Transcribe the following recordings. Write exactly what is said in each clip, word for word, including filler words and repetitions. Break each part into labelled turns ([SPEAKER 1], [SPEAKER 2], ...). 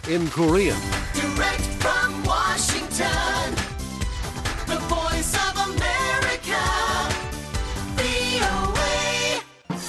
[SPEAKER 1] in Korean.
[SPEAKER 2] Direct from Washington, the voice of America, 브이오에이.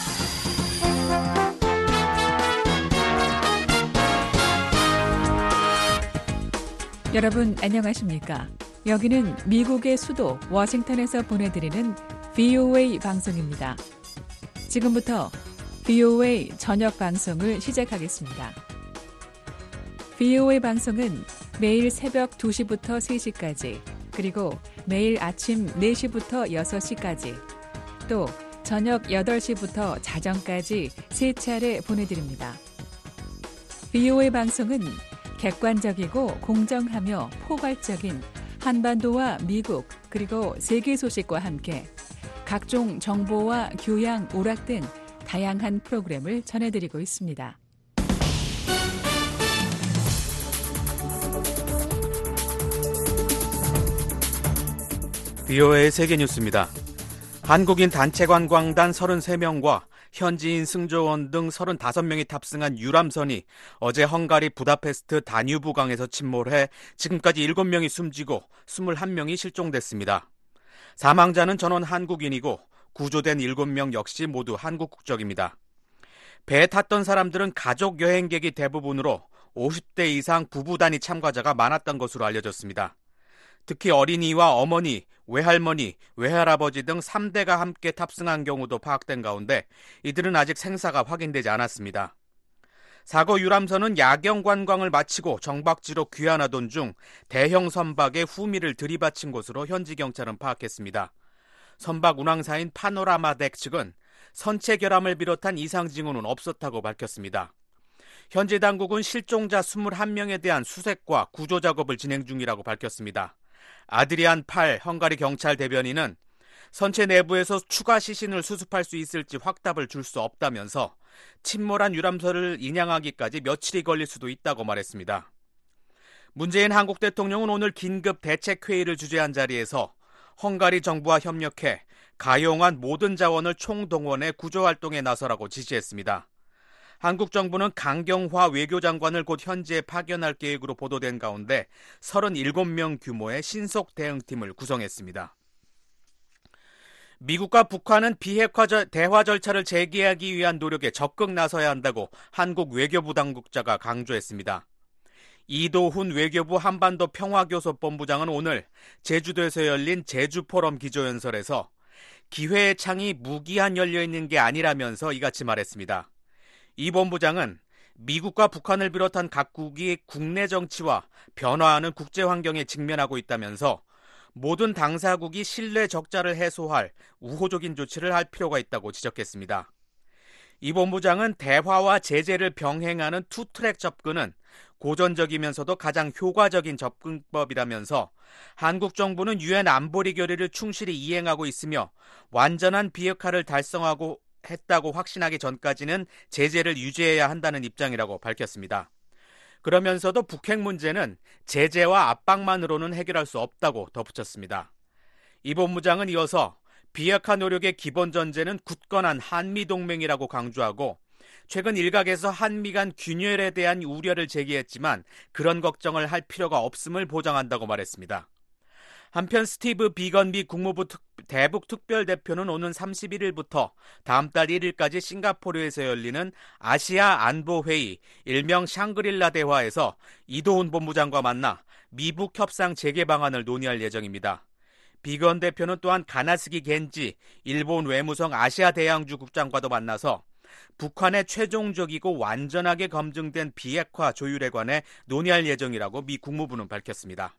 [SPEAKER 3] 여러분 안녕하십니까? 여기는 미국의 수도 워싱턴에서 보내드리는 브이오에이 방송입니다. 지금부터 브이오에이 저녁 방송을 시작하겠습니다. 브이오에이 방송은 매일 새벽 두 시부터 세 시까지, 그리고 매일 아침 네 시부터 여섯 시까지, 또 저녁 여덟 시부터 자정까지 세 차례 보내드립니다. 브이오에이 방송은 객관적이고 공정하며 포괄적인 한반도와 미국 그리고 세계 소식과 함께 각종 정보와 교양, 오락 등 다양한 프로그램을 전해드리고 있습니다.
[SPEAKER 4] 브이오에이 세계뉴스입니다. 한국인 단체관광단 서른세 명과 현지인 승조원 등 서른다섯 명이 탑승한 유람선이 어제 헝가리 부다페스트 다뉴브 강에서 침몰해 지금까지 일곱 명이 숨지고 이십일 명이 실종됐습니다. 사망자는 전원 한국인이고 구조된 일곱 명 역시 모두 한국 국적입니다. 배에 탔던 사람들은 가족 여행객이 대부분으로 오십 대 이상 부부 단위 참가자가 많았던 것으로 알려졌습니다. 특히 어린이와 어머니, 외할머니, 외할아버지 등 삼 대가 함께 탑승한 경우도 파악된 가운데 이들은 아직 생사가 확인되지 않았습니다. 사고 유람선은 야경 관광을 마치고 정박지로 귀환하던 중 대형 선박에 후미를 들이받친 것으로 현지 경찰은 파악했습니다. 선박 운항사인 파노라마덱 측은 선체 결함을 비롯한 이상 징후는 없었다고 밝혔습니다. 현지 당국은 실종자 이십일 명에 대한 수색과 구조 작업을 진행 중이라고 밝혔습니다. 아드리안 팔 헝가리 경찰 대변인은 선체 내부에서 추가 시신을 수습할 수 있을지 확답을 줄 수 없다면서 침몰한 유람선을 인양하기까지 며칠이 걸릴 수도 있다고 말했습니다. 문재인 한국 대통령은 오늘 긴급 대책회의를 주재한 자리에서 헝가리 정부와 협력해 가용한 모든 자원을 총동원해 구조활동에 나서라고 지시했습니다. 한국 정부는 강경화 외교장관을 곧 현지에 파견할 계획으로 보도된 가운데 서른일곱 명 규모의 신속 대응팀을 구성했습니다. 미국과 북한은 비핵화 대화 절차를 재개하기 위한 노력에 적극 나서야 한다고 한국 외교부 당국자가 강조했습니다. 이도훈 외교부 한반도 평화교섭본부장은 오늘 제주도에서 열린 제주포럼 기조연설에서 기회의 창이 무기한 열려있는 게 아니라면서 이같이 말했습니다. 이 본부장은 미국과 북한을 비롯한 각국이 국내 정치와 변화하는 국제 환경에 직면하고 있다면서 모든 당사국이 신뢰 적자를 해소할 우호적인 조치를 할 필요가 있다고 지적했습니다. 이 본부장은 대화와 제재를 병행하는 투트랙 접근은 고전적이면서도 가장 효과적인 접근법이라면서 한국 정부는 유엔 안보리 결의를 충실히 이행하고 있으며 완전한 비핵화를 달성하고 했다고 확신하기 전까지는 제재를 유지해야 한다는 입장이라고 밝혔습니다. 그러면서도 북핵 문제는 제재와 압박만으로는 해결할 수 없다고 덧붙였습니다. 이 본부장은 이어서 비핵화 노력의 기본 전제는 굳건한 한미동맹이라고 강조하고 최근 일각에서 한미 간 균열에 대한 우려를 제기했지만 그런 걱정을 할 필요가 없음을 보장한다고 말했습니다. 한편 스티브 비건 미 국무부 특, 대북 특별대표는 오는 삼십일 일부터 다음 달 일 일까지 싱가포르에서 열리는 아시아 안보회의, 일명 샹그릴라 대화에서 이도훈 본부장과 만나 미북 협상 재개 방안을 논의할 예정입니다. 비건 대표는 또한 가나스기 겐지 일본 외무성 아시아 대양주 국장과도 만나서 북한의 최종적이고 완전하게 검증된 비핵화 조율에 관해 논의할 예정이라고 미 국무부는 밝혔습니다.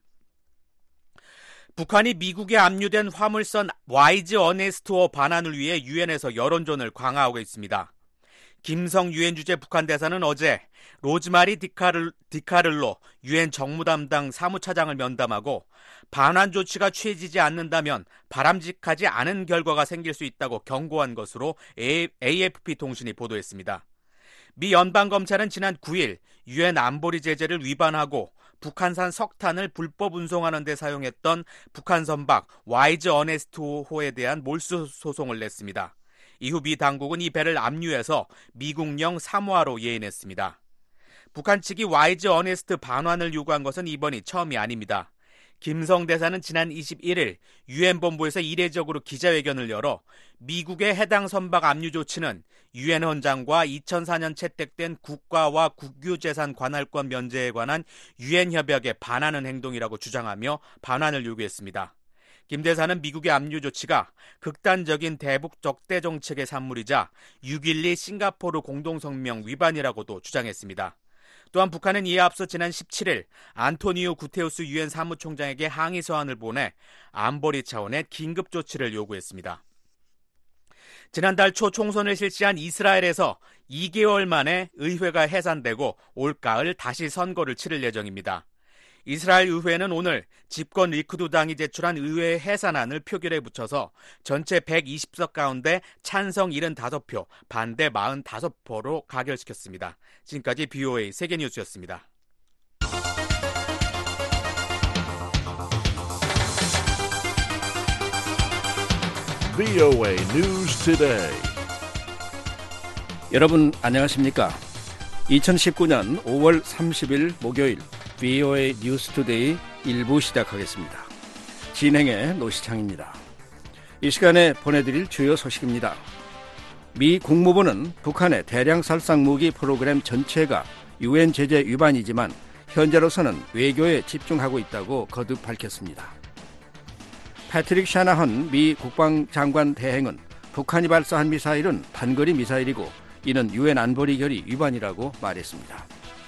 [SPEAKER 4] 북한이 미국에 압류된 화물선 와이즈 어네스트호 반환을 위해 유엔에서 여론전을 강화하고 있습니다. 김성 유엔 주재 북한 대사는 어제 로즈마리 디카를, 디카를로 유엔 정무담당 사무차장을 면담하고 반환 조치가 취해지지 않는다면 바람직하지 않은 결과가 생길 수 있다고 경고한 것으로 에이에프피 통신이 보도했습니다. 미 연방검찰은 지난 구 일 유엔 안보리 제재를 위반하고 북한산 석탄을 불법 운송하는 데 사용했던 북한 선박 와이즈 어네스트호에 대한 몰수 소송을 냈습니다. 이후 미 당국은 이 배를 압류해서 미국령 사모하로 예인했습니다. 북한 측이 와이즈 어네스트 반환을 요구한 것은 이번이 처음이 아닙니다. 김성 대사는 지난 이십일일 유엔 본부에서 이례적으로 기자회견을 열어 미국의 해당 선박 압류 조치는 유엔 헌장과 이천사년 채택된 국가와 국유재산 관할권 면제에 관한 유엔 협약에 반하는 행동이라고 주장하며 반환을 요구했습니다. 김 대사는 미국의 압류 조치가 극단적인 대북 적대 정책의 산물이자 육일이 싱가포르 공동성명 위반이라고도 주장했습니다. 또한 북한은 이에 앞서 지난 십칠일 안토니오 구테우스 유엔 사무총장에게 항의 서한을 보내 안보리 차원의 긴급 조치를 요구했습니다. 지난달 초 총선을 실시한 이스라엘에서 이 개월 만에 의회가 해산되고 올가을 다시 선거를 치를 예정입니다. 이스라엘 의회는 오늘 집권 리쿠드 당이 제출한 의회 해산안을 표결에 붙여서 전체 백이십 석 가운데 찬성 칠십오 표, 반대 사십오 표로 가결시켰습니다. 지금까지 비오에이 세계뉴스였습니다.
[SPEAKER 1] 비오에이 News Today.
[SPEAKER 5] 여러분 안녕하십니까? 이천십구년 오월 삼십일 목요일 비오에이 뉴스투데이 일 부 시작하겠습니다. 진행의 노시창입니다. 이 시간에 보내드릴 주요 소식입니다. 미 국무부는 북한의 대량 살상 무기 프로그램 전체가 유엔 제재 위반이지만 현재로서는 외교에 집중하고 있다고 거듭 밝혔습니다. 패트릭 샤나헌 미 국방장관 대행은 북한이 발사한 미사일은 단거리 미사일이고 이는 유엔 안보리 결의 위반이라고 말했습니다.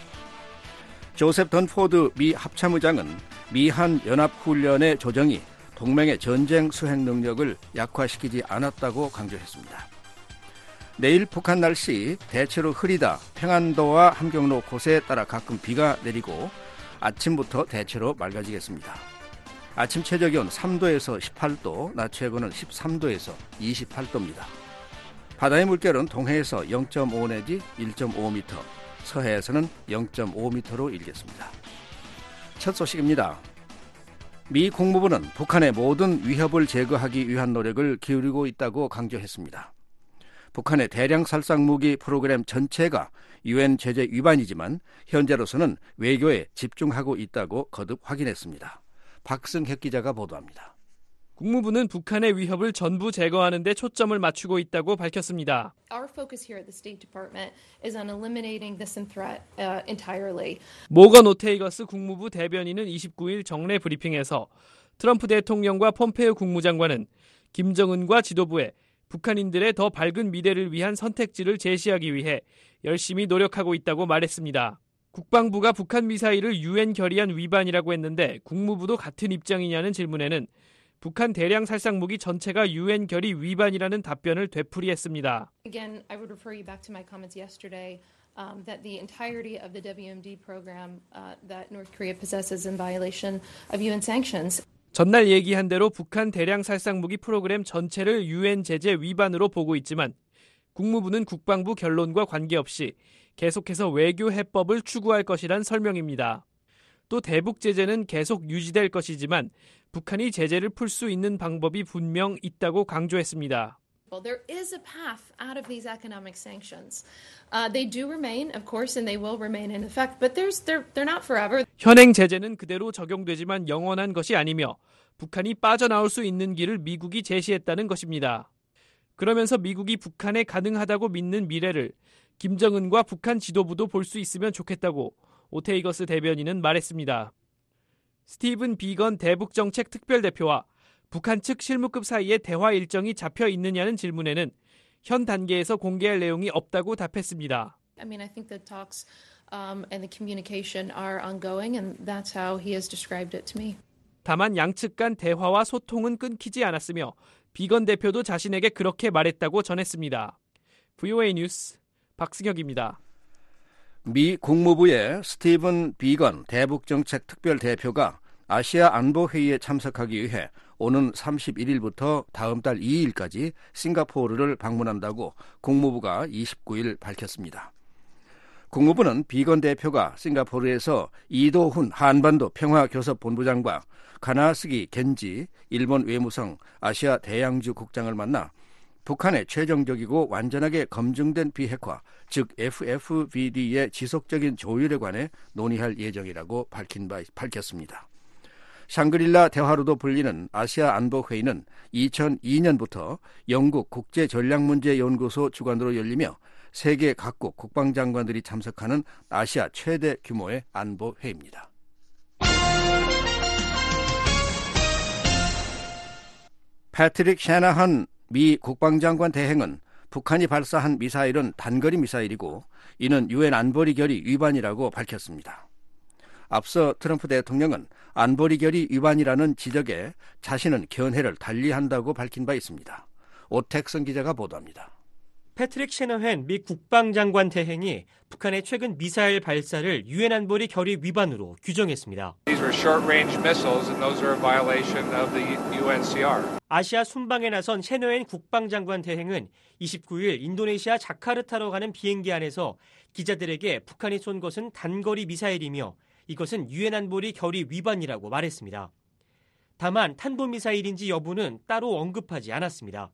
[SPEAKER 5] 조셉 던포드 미 합참의장은 미한 연합훈련의 조정이 동맹의 전쟁 수행 능력을 약화시키지 않았다고 강조했습니다. 내일 북한 날씨 대체로 흐리다 평안도와 함경로 곳에 따라 가끔 비가 내리고 아침부터 대체로 맑아지겠습니다. 아침 최저기온 삼 도에서 십팔 도, 낮 최고는 십삼 도에서 이십팔 도입니다. 바다의 물결은 동해에서 영 점 오 내지 일 점 오 미터, 서해에서는 영 점 오 미터로 일겠습니다. 첫 소식입니다. 미 국무부는 북한의 모든 위협을 제거하기 위한 노력을 기울이고 있다고 강조했습니다. 북한의 대량 살상 무기 프로그램 전체가 유엔 제재 위반이지만 현재로서는 외교에 집중하고 있다고 거듭 확인했습니다. 박승혁 기자가 보도합니다.
[SPEAKER 6] 국무부는 북한의 위협을 전부 제거하는 데 초점을 맞추고 있다고 밝혔습니다.
[SPEAKER 7] Our focus here at the State Department is on eliminating this threat uh, entirely.
[SPEAKER 6] 모건 오테이거스 국무부 대변인은 이십구일 정례 브리핑에서 트럼프 대통령과 폼페이오 국무장관은 김정은과 지도부에 북한인들의 더 밝은 미래를 위한 선택지를 제시하기 위해 열심히 노력하고 있다고 말했습니다. 국방부가 북한 미사일을 유엔 결의안 위반이라고 했는데 국무부도 같은 입장이냐는 질문에는 북한 대량 살상 무기 전체가 유엔 결의 위반이라는 답변을 되풀이했습니다.
[SPEAKER 7] Again, I would refer you back to my comments yesterday um, that the entirety of the 더블유 엠 디 program uh, that North Korea possesses in violation of 유엔 sanctions.
[SPEAKER 6] 전날 얘기한 대로 북한 대량 살상 무기 프로그램 전체를 유엔 제재 위반으로 보고 있지만 국무부는 국방부 결론과 관계없이 계속해서 외교 해법을 추구할 것이란 설명입니다. 또 대북 제재는 계속 유지될 것이지만 북한이 제재를 풀 수 있는 방법이 분명 있다고 강조했습니다.
[SPEAKER 7] Well, there is a path out of these economic sanctions. Uh, they do remain, of course, and they will remain in effect, but there's, they're, they're not forever.
[SPEAKER 6] 현행 제재는 그대로 적용되지만 영원한 것이 아니며 북한이 빠져나올 수 있는 길을 미국이 제시했다는 것입니다. 그러면서 미국이 북한에 가능하다고 믿는 미래를 김정은과 북한 지도부도 볼 수 있으면 좋겠다고 오테이거스 대변인은 말했습니다. 스티븐 비건 대북정책 특별대표와 북한 측 실무급 사이에 대화 일정이 잡혀 있느냐는 질문에는 현 단계에서 공개할 내용이 없다고 답했습니다.
[SPEAKER 7] I mean, I think the talks um, and the communication are ongoing, and that's how he has described it to me.
[SPEAKER 6] 다만 양측 간 대화와 소통은 끊기지 않았으며 비건 대표도 자신에게 그렇게 말했다고 전했습니다. 브이오에이 뉴스 박승혁입니다.
[SPEAKER 5] 미 국무부의 스티븐 비건 대북정책 특별대표가 아시아 안보회의에 참석하기 위해 오는 삼십일일부터 다음 달 이일까지 싱가포르를 방문한다고 국무부가 이십구일 밝혔습니다. 국무부는 비건 대표가 싱가포르에서 이도훈 한반도 평화교섭본부장과 가나스기 겐지 일본 외무성 아시아 대양주 국장을 만나 북한의 최종적이고 완전하게 검증된 비핵화, 즉 에프에프브이디의 지속적인 조율에 관해 논의할 예정이라고 밝힌 바, 밝혔습니다. 샹그릴라 대화로도 불리는 아시아 안보회의는 이천이 년부터 영국 국제전략문제연구소 주관으로 열리며 세계 각국 국방장관들이 참석하는 아시아 최대 규모의 안보회의입니다. 패트릭 셰나한 미 국방장관 대행은 북한이 발사한 미사일은 단거리 미사일이고 이는 유엔 안보리 결의 위반이라고 밝혔습니다. 앞서 트럼프 대통령은 안보리 결의 위반이라는 지적에 자신은 견해를 달리한다고 밝힌 바 있습니다. 오택선 기자가 보도합니다.
[SPEAKER 1] 패트릭 셰너헨 미 국방장관 대행이 북한의 최근 미사일 발사를 유엔 안보리 결의 위반으로 규정했습니다.
[SPEAKER 8] These are short-range missiles and those are a violation of the 유엔씨알.
[SPEAKER 1] 아시아 순방에 나선 셰너헨 국방장관 대행은 이십구 일 인도네시아 자카르타로 가는 비행기 안에서 기자들에게 북한이 쏜 것은 단거리 미사일이며 이것은 유엔 안보리 결의 위반이라고 말했습니다. 다만 탄도미사일인지 여부는 따로 언급하지 않았습니다.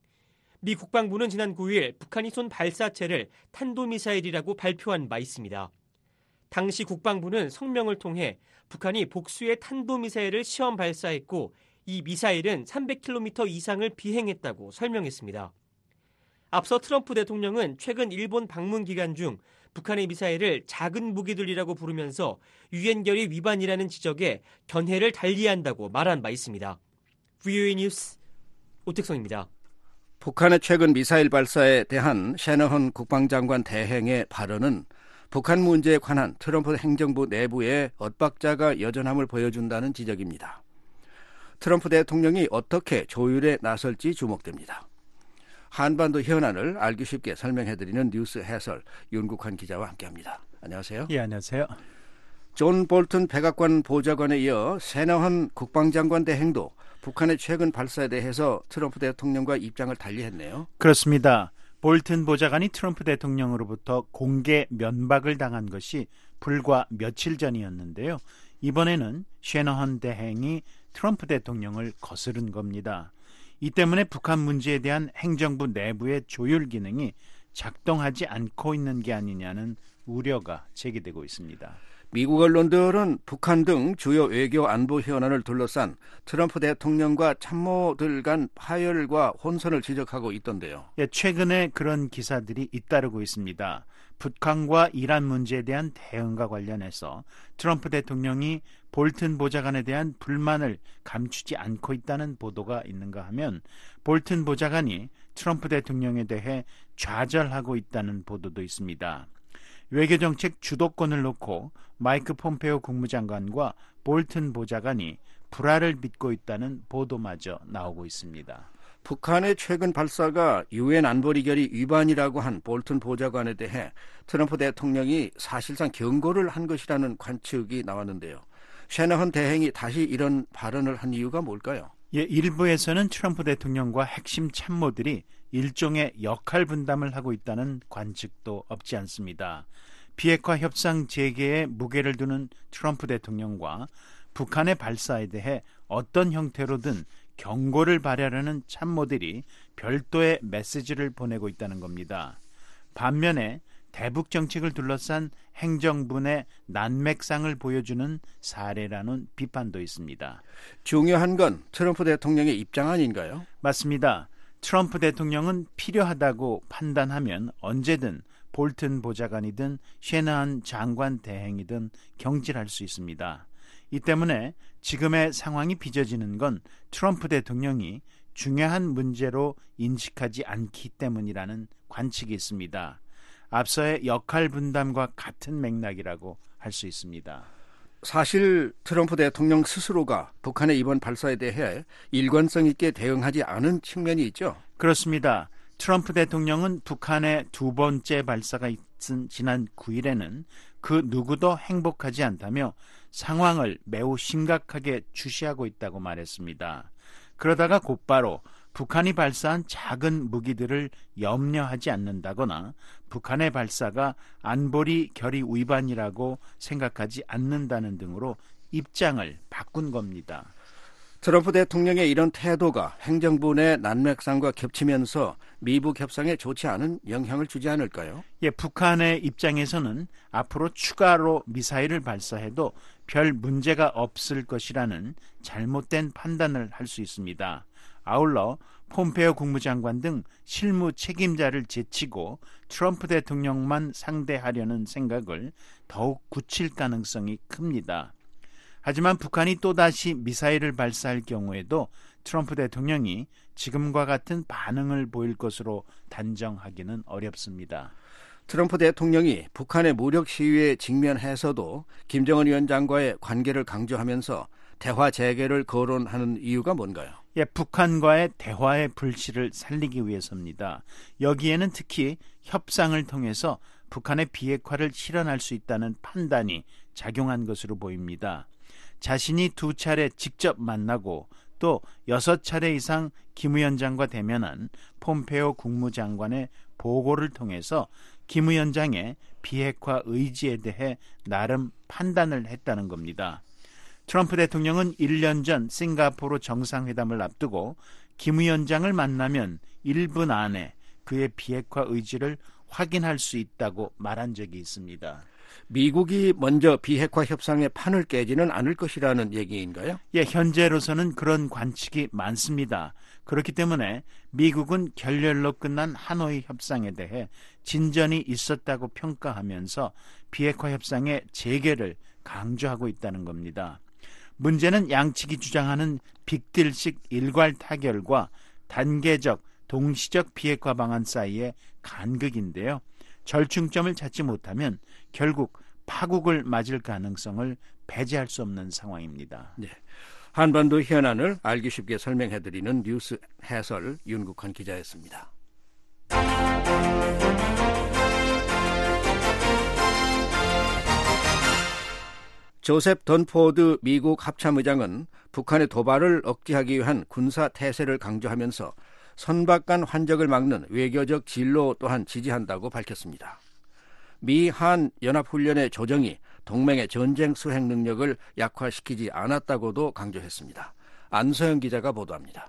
[SPEAKER 1] 미 국방부는 지난 구 일 북한이 쏜 발사체를 탄도미사일이라고 발표한 바 있습니다. 당시 국방부는 성명을 통해 북한이 복수의 탄도미사일을 시험 발사했고 이 미사일은 삼백 킬로미터 이상을 비행했다고 설명했습니다. 앞서 트럼프 대통령은 최근 일본 방문 기간 중 북한의 미사일을 작은 무기들이라고 부르면서 유엔 결의 위반이라는 지적에 견해를 달리한다고 말한 바 있습니다. 브이오에이 뉴스 오택성입니다.
[SPEAKER 5] 북한의 최근 미사일 발사에 대한 셰너헌 국방장관 대행의 발언은 북한 문제에 관한 트럼프 행정부 내부의 엇박자가 여전함을 보여준다는 지적입니다. 트럼프 대통령이 어떻게 조율에 나설지 주목됩니다. 한반도 현안을 알기 쉽게 설명해드리는 뉴스 해설 윤국환 기자와 함께합니다. 안녕하세요.
[SPEAKER 9] 예, 안녕하세요.
[SPEAKER 5] 존 볼튼 백악관 보좌관에 이어 셰너헌 국방장관 대행도 북한의 최근 발사에 대해서 트럼프 대통령과 입장을 달리했네요.
[SPEAKER 9] 그렇습니다. 볼튼 보좌관이 트럼프 대통령으로부터 공개 면박을 당한 것이 불과 며칠 전이었는데요. 이번에는 셰너헌 대행이 트럼프 대통령을 거스른 겁니다. 이 때문에 북한 문제에 대한 행정부 내부의 조율 기능이 작동하지 않고 있는 게 아니냐는 우려가 제기되고 있습니다.
[SPEAKER 5] 미국 언론들은 북한 등 주요 외교 안보 현안을 둘러싼 트럼프 대통령과 참모들 간 파열과 혼선을 지적하고 있던데요.
[SPEAKER 9] 예, 최근에 그런 기사들이 잇따르고 있습니다. 북한과 이란 문제에 대한 대응과 관련해서 트럼프 대통령이 볼튼 보좌관에 대한 불만을 감추지 않고 있다는 보도가 있는가 하면 볼튼 보좌관이 트럼프 대통령에 대해 좌절하고 있다는 보도도 있습니다. 외교정책 주도권을 놓고 마이크 폼페오 국무장관과 볼튼 보좌관이 불화를 빚고 있다는 보도마저 나오고 있습니다.
[SPEAKER 5] 북한의 최근 발사가 유엔 안보리 결의 위반이라고 한 볼튼 보좌관에 대해 트럼프 대통령이 사실상 경고를 한 것이라는 관측이 나왔는데요. 셰너헌 대행이 다시 이런 발언을 한 이유가 뭘까요?
[SPEAKER 9] 예, 일부에서는 트럼프 대통령과 핵심 참모들이 일종의 역할 분담을 하고 있다는 관측도 없지 않습니다. 비핵화 협상 재개에 무게를 두는 트럼프 대통령과 북한의 발사에 대해 어떤 형태로든 경고를 발하려는 참모들이 별도의 메시지를 보내고 있다는 겁니다. 반면에 대북 정책을 둘러싼 행정부의 난맥상을 보여주는 사례라는 비판도 있습니다.
[SPEAKER 5] 중요한 건 트럼프 대통령의 입장 아닌가요?
[SPEAKER 9] 맞습니다. 트럼프 대통령은 필요하다고 판단하면 언제든 볼튼 보좌관이든 셰너헌 장관 대행이든 경질할 수 있습니다. 이 때문에 지금의 상황이 빚어지는 건 트럼프 대통령이 중요한 문제로 인식하지 않기 때문이라는 관측이 있습니다. 앞서의 역할 분담과 같은 맥락이라고 할 수 있습니다.
[SPEAKER 5] 사실 트럼프 대통령 스스로가 북한의 이번 발사에 대해 일관성 있게 대응하지 않은 측면이 있죠.
[SPEAKER 9] 그렇습니다. 트럼프 대통령은 북한의 두 번째 발사가 있은 지난 구 일에는 그 누구도 행복하지 않다며 상황을 매우 심각하게 주시하고 있다고 말했습니다. 그러다가 곧바로 북한이 발사한 작은 무기들을 염려하지 않는다거나 북한의 발사가 안보리 결의 위반이라고 생각하지 않는다는 등으로 입장을 바꾼 겁니다.
[SPEAKER 5] 트럼프 대통령의 이런 태도가 행정부 내 난맥상과 겹치면서 미북 협상에 좋지 않은 영향을 주지 않을까요?
[SPEAKER 9] 예, 북한의 입장에서는 앞으로 추가로 미사일을 발사해도 별 문제가 없을 것이라는 잘못된 판단을 할 수 있습니다. 아울러 폼페오 국무장관 등 실무 책임자를 제치고 트럼프 대통령만 상대하려는 생각을 더욱 굳힐 가능성이 큽니다. 하지만 북한이 또다시 미사일을 발사할 경우에도 트럼프 대통령이 지금과 같은 반응을 보일 것으로 단정하기는 어렵습니다.
[SPEAKER 5] 트럼프 대통령이 북한의 무력 시위에 직면해서도 김정은 위원장과의 관계를 강조하면서 대화 재개를 거론하는 이유가 뭔가요?
[SPEAKER 9] 예, 북한과의 대화의 불씨를 살리기 위해서입니다. 여기에는 특히 협상을 통해서 북한의 비핵화를 실현할 수 있다는 판단이 작용한 것으로 보입니다. 자신이 두 차례 직접 만나고 또 여섯 차례 이상 김 위원장과 대면한 폼페오 국무장관의 보고를 통해서 김 위원장의 비핵화 의지에 대해 나름 판단을 했다는 겁니다. 트럼프 대통령은 일 년 전 싱가포르 정상회담을 앞두고 김 위원장을 만나면 일 분 안에 그의 비핵화 의지를 확인할 수 있다고 말한 적이 있습니다.
[SPEAKER 5] 미국이 먼저 비핵화 협상의 판을 깨지는 않을 것이라는 얘기인가요?
[SPEAKER 9] 예, 현재로서는 그런 관측이 많습니다. 그렇기 때문에 미국은 결렬로 끝난 하노이 협상에 대해 진전이 있었다고 평가하면서 비핵화 협상의 재개를 강조하고 있다는 겁니다. 문제는 양측이 주장하는 빅딜식 일괄 타결과 단계적, 동시적 비핵화 방안 사이의 간극인데요. 절충점을 찾지 못하면 결국 파국을 맞을 가능성을 배제할 수 없는 상황입니다.
[SPEAKER 5] 네. 한반도 현안을 알기 쉽게 설명해드리는 뉴스 해설 윤국환 기자였습니다. 조셉 던포드 미국 합참의장은 북한의 도발을 억제하기 위한 군사 태세를 강조하면서 선박 간 환적을 막는 외교적 진로 또한 지지한다고 밝혔습니다. 미 한 연합훈련의 조정이 동맹의 전쟁 수행 능력을 약화시키지 않았다고도 강조했습니다. 안서영 기자가 보도합니다.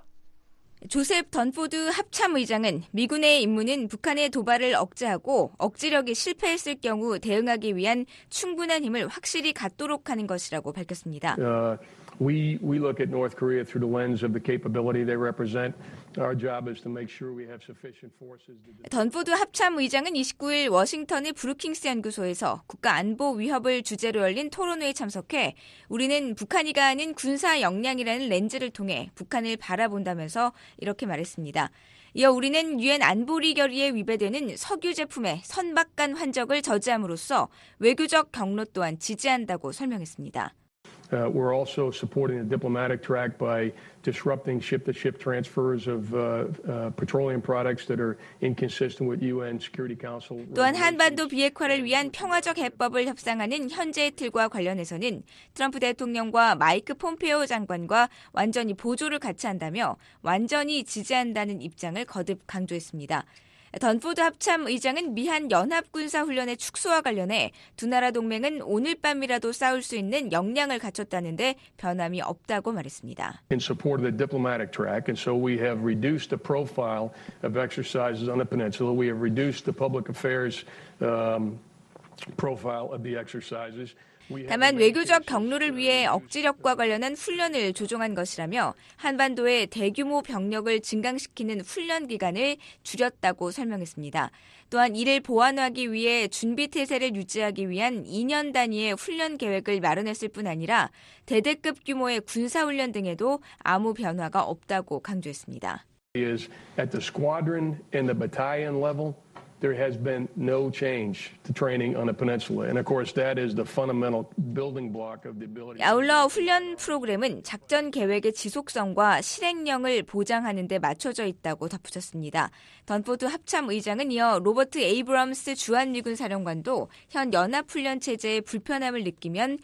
[SPEAKER 10] 조셉 던포드 합참의장은 미군의 임무는 북한의 도발을 억제하고 억지력이 실패했을 경우 대응하기 위한 충분한 힘을 확실히 갖도록 하는 것이라고 밝혔습니다.
[SPEAKER 11] Uh, we we look at North Korea through the lens of the capability they represent. Our job is to make sure we have sufficient forces.
[SPEAKER 10] 던포드 합참의장은 이십구 일 워싱턴의 브루킹스 연구소에서 국가안보 위협을 주제로 열린 토론회에 참석해 우리는 북한이 가하는 군사 역량이라는 렌즈를 통해 북한을 바라본다면서 이렇게 말했습니다. 이어 우리는 유엔 안보리 결의에 위배되는 석유 제품의 선박 간 환적을 저지함으로써 외교적 경로 또한 지지한다고 설명했습니다.
[SPEAKER 11] Uh, we're also supporting the diplomatic track by disrupting ship-to-ship transfers of uh, uh, petroleum products that are inconsistent with 유엔 Security Council.
[SPEAKER 10] 또한 한반도 비핵화를 위한 평화적 해법을 협상하는 현재의 틀과 관련해서는 트럼프 대통령과 마이크 폼페오 장관과 완전히 보조를 같이 한다며 완전히 지지한다는 입장을 거듭 강조했습니다. 던포드 합참 의장은 미한 연합군사훈련의 축소와 관련해 두 나라 동맹은 오늘 밤이라도 싸울 수 있는 역량을 갖췄다는데 변함이 없다고 말했습니다.
[SPEAKER 11] In support of the diplomatic track, and so we have reduced the profile of exercises on the peninsula. We have reduced the public affairs um, profile of the exercises.
[SPEAKER 10] 다만 외교적 경로를 위해 억지력과 관련한 훈련을 조정한 것이라며 한반도의 대규모 병력을 증강시키는 훈련 기간을 줄였다고 설명했습니다. 또한 이를 보완하기 위해 준비태세를 유지하기 위한 이 년 단위의 훈련 계획을 마련했을 뿐 아니라 대대급 규모의 군사훈련 등에도 아무 변화가 없다고 강조했습니다.
[SPEAKER 11] Is at the squadron and the battalion level. There has been no change to training on the peninsula. And of course that is the fundamental building block of the ability.
[SPEAKER 10] 아울러 훈련 프로그램은 작전 계획의 지속성과 실행력을 보장하는 데 맞춰져 있다고 덧붙였습니다. 던포드 합참 의장은 이어 로버트 에이브럼스 주한미군 사령관도 현 연합훈련 체제의 불편함을 느끼면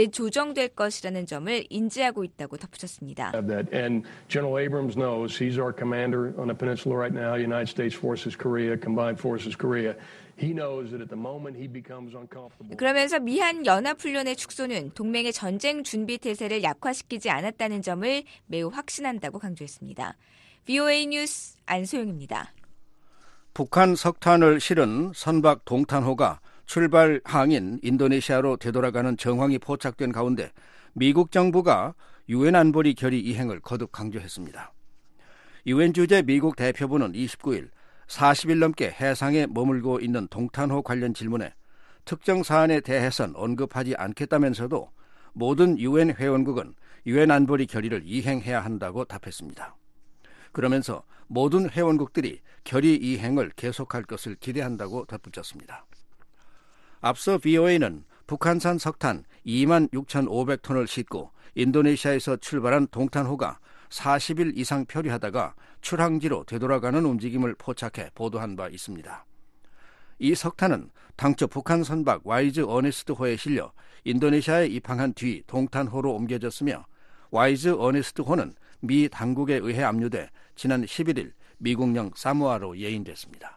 [SPEAKER 10] 재조정될 것이라는 점을 인지하고 있다고 덧붙였습니다.
[SPEAKER 11] And General Abrams knows he's our commander on the peninsula right now. United States Forces Korea, Combined Forces versus Korea. He knows that at the moment he becomes uncomfortable.
[SPEAKER 10] 그러면서 미한 연합훈련의 축소는 동맹의 전쟁 준비 태세를 약화시키지 않았다는 점을 매우 확신한다고 강조했습니다. 브이오에이 뉴스 안소영입니다.
[SPEAKER 5] 북한 석탄을 실은 선박 동탄호가 출발 항인 인도네시아로 되돌아가는 정황이 포착된 가운데 미국 정부가 유엔 안보리 결의 이행을 거듭 강조했습니다. 유엔 주재 미국 대표부는 이십구일 사십 일 넘게 해상에 머물고 있는 동탄호 관련 질문에 특정 사안에 대해선 언급하지 않겠다면서도 모든 유엔 회원국은 유엔 안보리 결의를 이행해야 한다고 답했습니다. 그러면서 모든 회원국들이 결의 이행을 계속할 것을 기대한다고 덧붙였습니다. 앞서 브이오에이는 북한산 석탄 이만 육천오백 톤을 싣고 인도네시아에서 출발한 동탄호가 사십 일 이상 표류하다가 출항지로 되돌아가는 움직임을 포착해 보도한 바 있습니다. 이 석탄은 당초 북한 선박 와이즈 어네스트호에 실려 인도네시아에 입항한 뒤 동탄호로 옮겨졌으며 와이즈 어네스트호는 미 당국에 의해 압류돼 지난 십일 일 미국령 사모아로 예인됐습니다.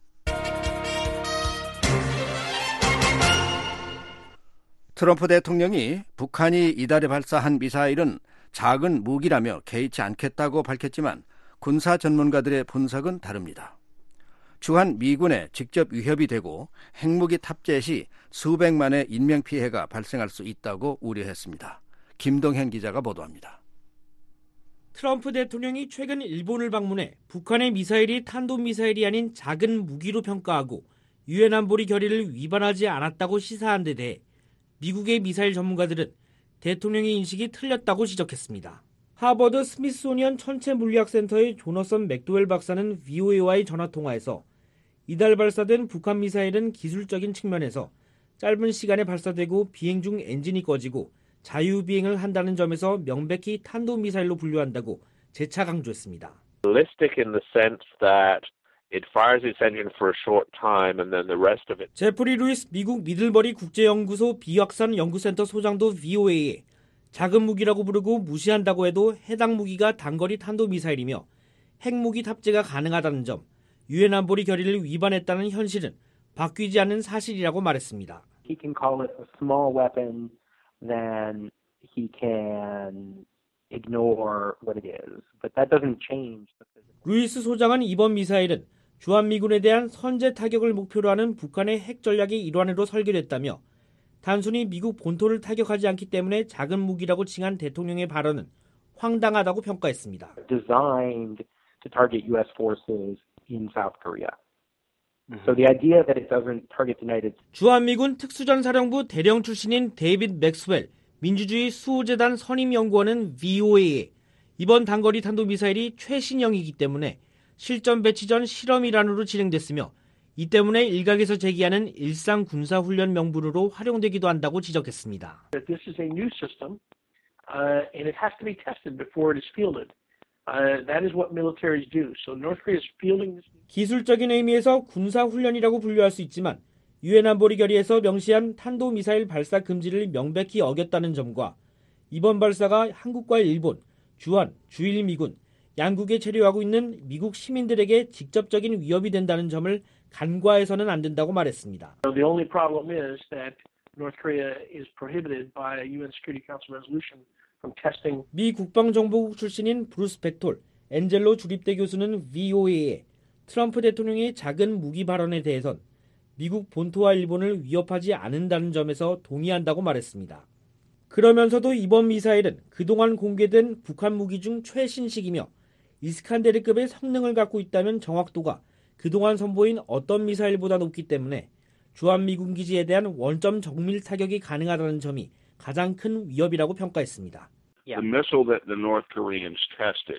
[SPEAKER 5] 트럼프 대통령이 북한이 이달에 발사한 미사일은 작은 무기라며 개의치 않겠다고 밝혔지만 군사 전문가들의 분석은 다릅니다. 주한 미군에 직접 위협이 되고 핵무기 탑재 시 수백만의 인명피해가 발생할 수 있다고 우려했습니다. 김동현 기자가 보도합니다.
[SPEAKER 1] 트럼프 대통령이 최근 일본을 방문해 북한의 미사일이 탄도미사일이 아닌 작은 무기로 평가하고 유엔 안보리 결의를 위반하지 않았다고 시사한 데 대해 미국의 미사일 전문가들은 대통령의 인식이 틀렸다고 지적했습니다. 하버드 스미소니언 천체물리학센터의 조너선 맥도웰 박사는 브이오에이와의 전화통화에서 이달 발사된 북한 미사일은 기술적인 측면에서 짧은 시간에 발사되고 비행 중 엔진이 꺼지고 자유비행을 한다는 점에서 명백히 탄도미사일로 분류한다고 재차 강조했습니다.
[SPEAKER 12] Ballistic in the sense that it fires its engine for a short time and then the rest of it.
[SPEAKER 1] 제프리 루이스 미국 미들버리 국제연구소 비확산 연구센터 소장도 브이오에이에 작은 무기라고 부르고 무시한다고 해도 해당 무기가 단거리 탄도미사일이며 핵무기 탑재가 가능하다는 점, 유엔 안보리 결의를 위반했다는 현실은 바뀌지 않는 사실이라고 말했습니다.
[SPEAKER 13] He can call it a small weapon, then he can ignore what it is, but that doesn't change the physical.
[SPEAKER 1] 루이스 소장은 이번 미사일은 주한미군에 대한 선제 타격을 목표로 하는 북한의 핵 전략의 일환으로 설계됐다며 단순히 미국 본토를 타격하지 않기 때문에 작은 무기라고 칭한 대통령의 발언은 황당하다고 평가했습니다.
[SPEAKER 13] Designed to target U S forces in South Korea. So the idea that it doesn't target the United States.
[SPEAKER 1] 주한미군 특수전사령부 대령 출신인 데이빗 맥스웰 민주주의 수호재단 선임연구원은 브이오에이에 이번 단거리 탄도미사일이 최신형이기 때문에 실전 배치 전 실험 일환으로 진행됐으며 이 때문에 일각에서 제기하는 일상 군사훈련 명분으로 활용되기도 한다고 지적했습니다.
[SPEAKER 14] This is a new system, uh, and it has to be tested before it is fielded. Uh, that is what militaries do. So North Korea is fielding this.
[SPEAKER 1] 기술적인 의미에서 군사훈련이라고 분류할 수 있지만 유엔 안보리 결의에서 명시한 탄도미사일 발사 금지를 명백히 어겼다는 점과 이번 발사가 한국과 일본, 주한, 주일 미군, 양국에 체류하고 있는 미국 시민들에게 직접적인 위협이 된다는 점을 간과해서는 안 된다고 말했습니다.
[SPEAKER 14] So the only problem is that North Korea is prohibited by a 유엔 Security Council resolution from testing.
[SPEAKER 1] 미 국방정보국 출신인 브루스 벡톨, 엔젤로 주립대 교수는 브이오에이에 트럼프 대통령의 작은 무기 발언에 대해선 미국 본토와 일본을 위협하지 않는다는 점에서 동의한다고 말했습니다. 그러면서도 이번 미사일은 그동안 공개된 북한 무기 중 최신식이며 이스칸데르급의 성능을 갖고 있다면 정확도가 그동안 선보인 어떤 미사일보다 높기 때문에 주한미군 기지에 대한 원점 정밀 타격이 가능하다는 점이 가장 큰 위협이라고 평가했습니다.
[SPEAKER 15] The missile that the North Koreans tested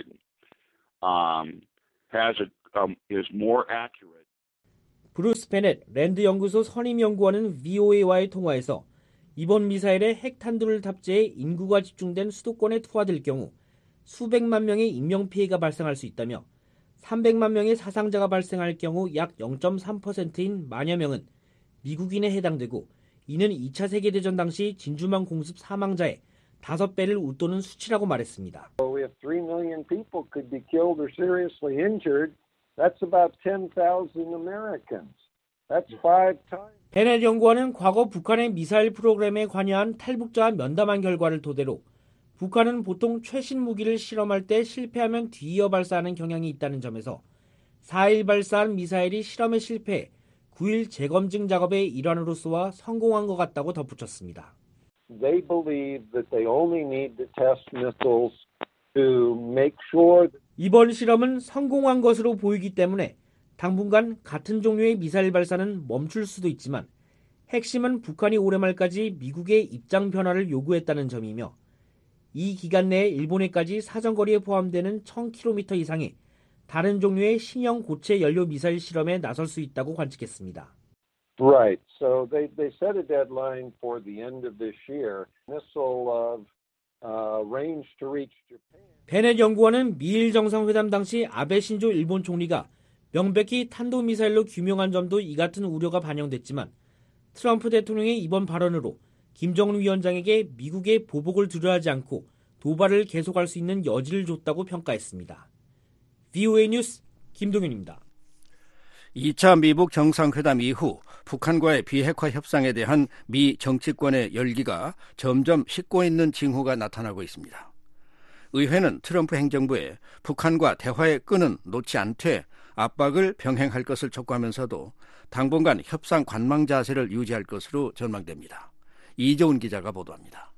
[SPEAKER 15] um, has a, um, is more accurate.
[SPEAKER 1] 브루스 베넷 랜드 연구소 선임 연구원은 브이오에이와의 통화에서 이번 미사일에 핵탄두를 탑재해 인구가 집중된 수도권에 투하될 경우 수백만 명의 인명피해가 발생할 수 있다며 삼백만 명의 사상자가 발생할 경우 약 영 점 삼 퍼센트인 만여 명은 미국인에 해당되고 이는 이 차 세계대전 당시 진주만 공습 사망자의 다섯 배를 웃도는 수치라고 말했습니다.
[SPEAKER 16] If three million people could be killed or seriously injured, That's about ten thousand Americans. That's five times.
[SPEAKER 17] 베넷 연구원은 과거 북한의 미사일 프로그램에 관여한 탈북자와 면담한 결과를 토대로 북한은 보통 최신 무기를 실험할 때 실패하면 뒤이어 발사하는 경향이 있다는 점에서 사 일 발사한 미사일이 실험에 실패해 구 일 재검증 작업의 일환으로서와 성공한 것 같다고 덧붙였습니다.
[SPEAKER 16] They believe that they only need to test missiles to make sure that
[SPEAKER 17] 이번 실험은 성공한 것으로 보이기 때문에 당분간 같은 종류의 미사일 발사는 멈출 수도 있지만 핵심은 북한이 올해 말까지 미국의 입장 변화를 요구했다는 점이며 이 기간 내에 일본해까지 사정거리에 포함되는 천 킬로미터 이상의 다른 종류의 신형 고체 연료 미사일 실험에 나설 수 있다고 관측했습니다.
[SPEAKER 16] Right. So they, they set a deadline for the end of this year. Missile of uh, range to reach Japan.
[SPEAKER 17] 베넷 연구원은 미일 정상회담 당시 아베 신조 일본 총리가 명백히 탄도미사일로 규명한 점도 이 같은 우려가 반영됐지만 트럼프 대통령의 이번 발언으로 김정은 위원장에게 미국의 보복을 두려워하지 않고 도발을 계속할 수 있는 여지를 줬다고 평가했습니다. 브이오에이 뉴스 김동윤입니다.
[SPEAKER 5] 이 차 미북 정상회담 이후 북한과의 비핵화 협상에 대한 미 정치권의 열기가 점점 식고 있는 징후가 나타나고 있습니다. 의회는 트럼프 행정부에 북한과 대화의 끈은 놓지 않되 압박을 병행할 것을 촉구하면서도 당분간 협상 관망 자세를 유지할 것으로 전망됩니다. 이재훈 기자가 보도합니다.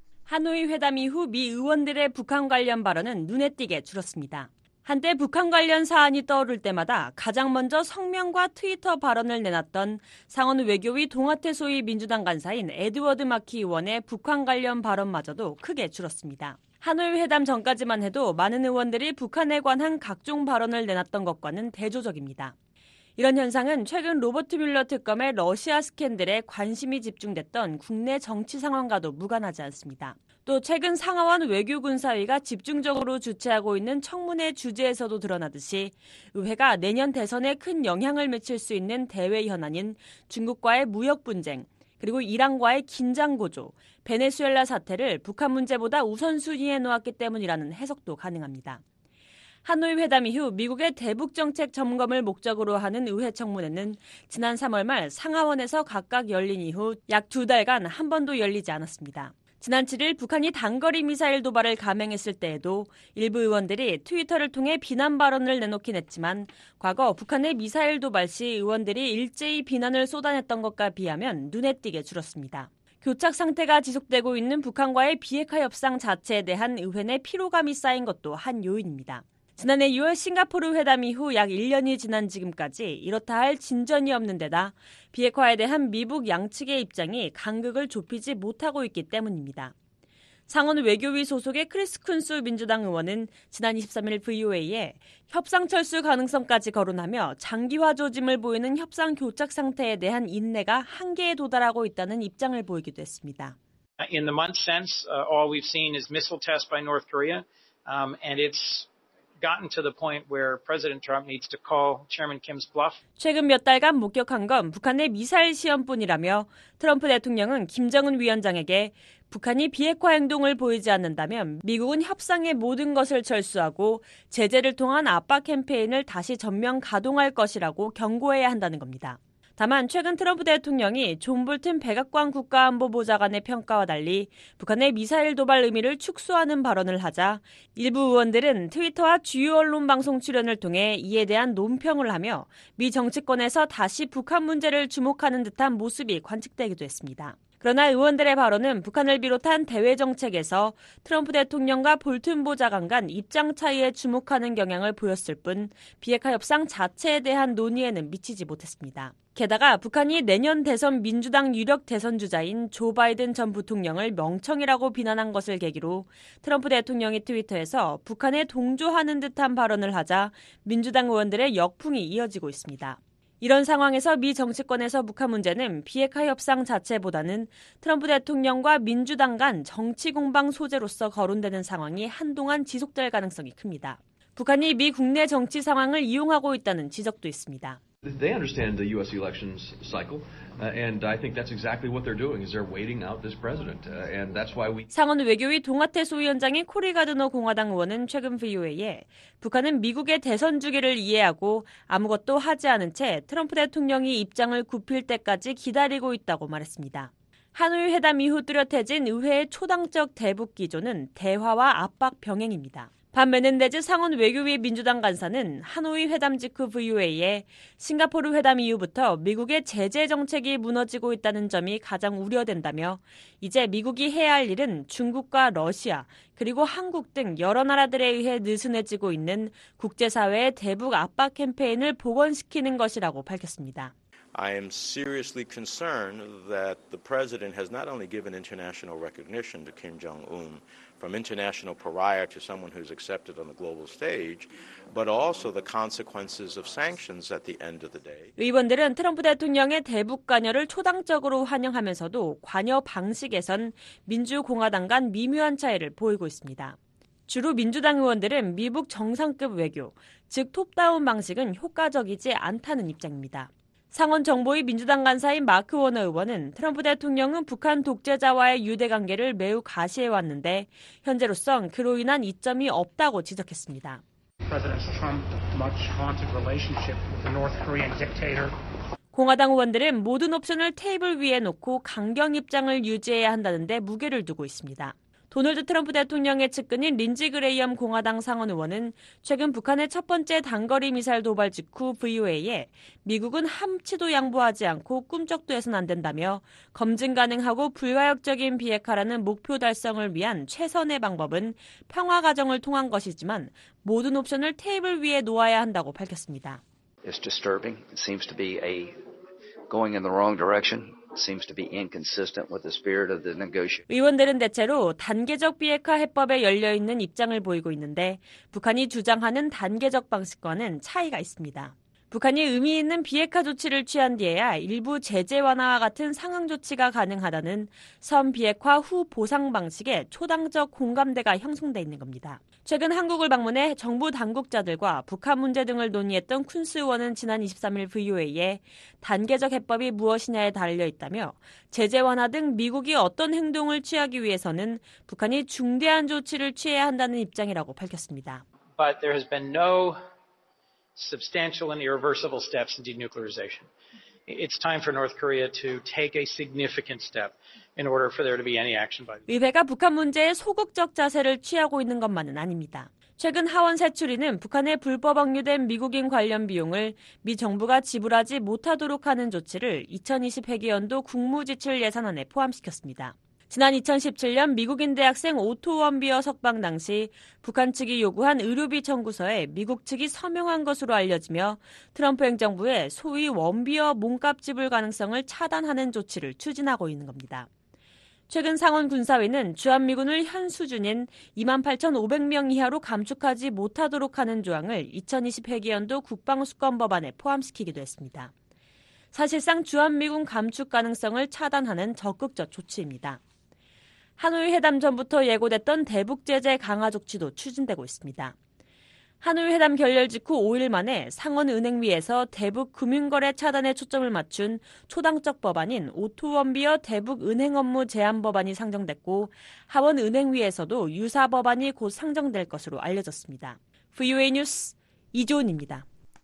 [SPEAKER 18] 하노이 회담 이후 미 의원들의 북한 관련 발언은 눈에 띄게 줄었습니다. 한때 북한 관련 사안이 떠오를 때마다 가장 먼저 성명과 트위터 발언을 내놨던 상원 외교위 동아태 소위 민주당 간사인 에드워드 마키 의원의 북한 관련 발언마저도 크게 줄었습니다. 하노이 회담 전까지만 해도 많은 의원들이 북한에 관한 각종 발언을 내놨던 것과는 대조적입니다. 이런 현상은 최근 로버트 뮬러 특검의 러시아 스캔들에 관심이 집중됐던 국내 정치 상황과도 무관하지 않습니다. 또 최근 상하원 외교군사위가 집중적으로 주최하고 있는 청문회 주제에서도 드러나듯이 의회가 내년 대선에 큰 영향을 미칠 수 있는 대외 현안인 중국과의 무역 분쟁, 그리고 이란과의 긴장 고조, 베네수엘라 사태를 북한 문제보다 우선순위에 놓았기 때문이라는 해석도 가능합니다. 하노이 회담 이후 미국의 대북 정책 점검을 목적으로 하는 의회 청문회는 지난 삼월 말 상하원에서 각각 열린 이후 약 두 달간 한 번도 열리지 않았습니다. 지난 칠 일 북한이 단거리 미사일 도발을 감행했을 때에도 일부 의원들이 트위터를 통해 비난 발언을 내놓긴 했지만 과거 북한의 미사일 도발 시 의원들이 일제히 비난을 쏟아냈던 것과 비하면 눈에 띄게 줄었습니다. 교착 상태가 지속되고 있는 북한과의 비핵화 협상 자체에 대한 의회 내 피로감이 쌓인 것도 한 요인입니다. 지난해 유월 싱가포르 회담 이후 약 일 년이 지난 지금까지 이렇다 할 진전이 없는 데다 비핵화에 대한 미북 양측의 입장이 간극을 좁히지 못하고 있기 때문입니다. 상원 외교위 소속의 크리스 쿤스 민주당 의원은 지난 이십삼 일 브이오에이에 협상 철수 가능성까지 거론하며 장기화 조짐을 보이는 협상 교착 상태에 대한 인내가 한계에 도달하고 있다는 입장을 보이기도 했습니다.
[SPEAKER 19] In the month since, uh, all we've seen is missile tests by North Korea, um, and it's gotten to the point where President Trump needs to call Chairman Kim's bluff.
[SPEAKER 18] 최근 몇 달간 목격한 건 북한의 미사일 시험뿐이라며 트럼프 대통령은 김정은 위원장에게 북한이 비핵화 행동을 보이지 않는다면 미국은 협상의 모든 것을 철수하고 제재를 통한 압박 캠페인을 다시 전면 가동할 것이라고 경고해야 한다는 겁니다. 다만 최근 트럼프 대통령이 존 볼튼 백악관 국가안보보좌관의 평가와 달리 북한의 미사일 도발 의미를 축소하는 발언을 하자 일부 의원들은 트위터와 주요 언론 방송 출연을 통해 이에 대한 논평을 하며 미 정치권에서 다시 북한 문제를 주목하는 듯한 모습이 관측되기도 했습니다. 그러나 의원들의 발언은 북한을 비롯한 대외 정책에서 트럼프 대통령과 볼튼 보좌관 간 입장 차이에 주목하는 경향을 보였을 뿐 비핵화 협상 자체에 대한 논의에는 미치지 못했습니다. 게다가 북한이 내년 대선 민주당 유력 대선 주자인 조 바이든 전 부통령을 멍청이라고 비난한 것을 계기로 트럼프 대통령이 트위터에서 북한에 동조하는 듯한 발언을 하자 민주당 의원들의 역풍이 이어지고 있습니다. 이런 상황에서 미 정치권에서 북한 문제는 비핵화 협상 자체보다는 트럼프 대통령과 민주당 간 정치 공방 소재로서 거론되는 상황이 한동안 지속될 가능성이 큽니다. 북한이 미 국내 정치 상황을 이용하고 있다는 지적도 있습니다.
[SPEAKER 20] They understand the U S elections cycle. And I think that's exactly what they're doing is they're waiting out this president. And that's why we
[SPEAKER 18] 상원 외교위 동아태 소위원장인 코리 가드너 공화당 의원은 최근 브이오에이에 북한은 미국의 대선 주기를 이해하고 아무것도 하지 않은 채 트럼프 대통령이 입장을 굽힐 때까지 기다리고 있다고 말했습니다. 하노이 회담 이후 뚜렷해진 의회의 초당적 대북 기조는 대화와 압박 병행입니다. 반 메넨데즈 상원 외교위 민주당 간사는 하노이 회담 직후 브이오에이에 싱가포르 회담 이후부터 미국의 제재 정책이 무너지고 있다는 점이 가장 우려된다며 이제 미국이 해야 할 일은 중국과 러시아 그리고 한국 등 여러 나라들에 의해 느슨해지고 있는 국제사회의 대북 압박 캠페인을 복원시키는 것이라고 밝혔습니다.
[SPEAKER 21] I am seriously concerned that the president has not only given international recognition to Kim Jong-un, from international pariah to someone who's accepted on the global stage, but also the consequences of sanctions at the end of the day.
[SPEAKER 18] 의원들은 트럼프 대통령의 대북 관여를 초당적으로 환영하면서도 관여 방식에선 민주공화당 간 미묘한 차이를 보이고 있습니다. 주로 민주당 의원들은 미국 정상급 외교, 즉 톱다운 방식은 효과적이지 않다는 입장입니다. 상원 정보위 민주당 간사인 마크 워너 의원은 트럼프 대통령은 북한 독재자와의 유대관계를 매우 가시해왔는데 현재로선 그로 인한 이점이 없다고 지적했습니다. 공화당 의원들은 모든 옵션을 테이블 위에 놓고 강경 입장을 유지해야 한다는데 무게를 두고 있습니다. 도널드 트럼프 대통령의 측근인 린지 그레이엄 공화당 상원 의원은 최근 북한의 첫 번째 단거리 미사일 도발 직후 브이오에이에 미국은 함치도 양보하지 않고 꿈쩍도 해서는 안 된다며 검증 가능하고 불가역적인 비핵화라는 목표 달성을 위한 최선의 방법은 평화 과정을 통한 것이지만 모든 옵션을 테이블 위에 놓아야 한다고 밝혔습니다.
[SPEAKER 22] It's disturbing. It seems to be a going in the wrong direction. Seems to be inconsistent with the spirit of the negotiation.
[SPEAKER 18] 의원들은 대체로 단계적 비핵화 해법에 열려있는 입장을 보이고 있는데 북한이 주장하는 단계적 방식과는 차이가 있습니다. 북한이 의미 있는 비핵화 조치를 취한 뒤에야 일부 제재 완화와 같은 상황 조치가 가능하다는 선 비핵화 후 보상 방식에 초당적 공감대가 형성돼 있는 겁니다. 최근 한국을 방문해 정부 당국자들과 북한 문제 등을 논의했던 쿤스 의원은 지난 이십삼일 브이오에이에 단계적 해법이 무엇이냐에 달려 있다며 제재 완화 등 미국이 어떤 행동을 취하기 위해서는 북한이 중대한 조치를 취해야 한다는 입장이라고 밝혔습니다.
[SPEAKER 19] But there has been no substantial and irreversible steps in denuclearization. It's time for North Korea to take a significant step in order for there to be any action by the
[SPEAKER 18] 의회가 북한 문제에 소극적 자세를 취하고 있는 것만은 아닙니다. 최근 하원 새추리는 북한에 불법 억류된 미국인 관련 비용을 미 정부가 지불하지 못하도록 하는 조치를 이천이십 회계연도 국무지출 예산안에 포함시켰습니다. 지난 이천십칠년 미국인 대학생 오토 원비어 석방 당시 북한 측이 요구한 의료비 청구서에 미국 측이 서명한 것으로 알려지며 트럼프 행정부의 소위 원비어 몸값 지불 가능성을 차단하는 조치를 추진하고 있는 겁니다. 최근 상원 군사위는 주한미군을 현 수준인 이만 팔천오백 명 이하로 감축하지 못하도록 하는 조항을 이천이십 회계연도 국방수권법안에 포함시키기도 했습니다. 사실상 주한미군 감축 가능성을 차단하는 적극적 조치입니다. 하노이 회담 전부터 예고됐던 대북 제재 강화 조치도 추진되고 있습니다. 하노이 회담 결렬 직후 오일 만에 상원은행위에서 대북 금융거래 차단에 초점을 맞춘 초당적 법안인 오토 원비어 대북 은행 업무 제한 법안이 상정됐고 하원은행위에서도 유사 법안이 곧 상정될 것으로 알려졌습니다. 브이오에이 뉴스 이조은입니다.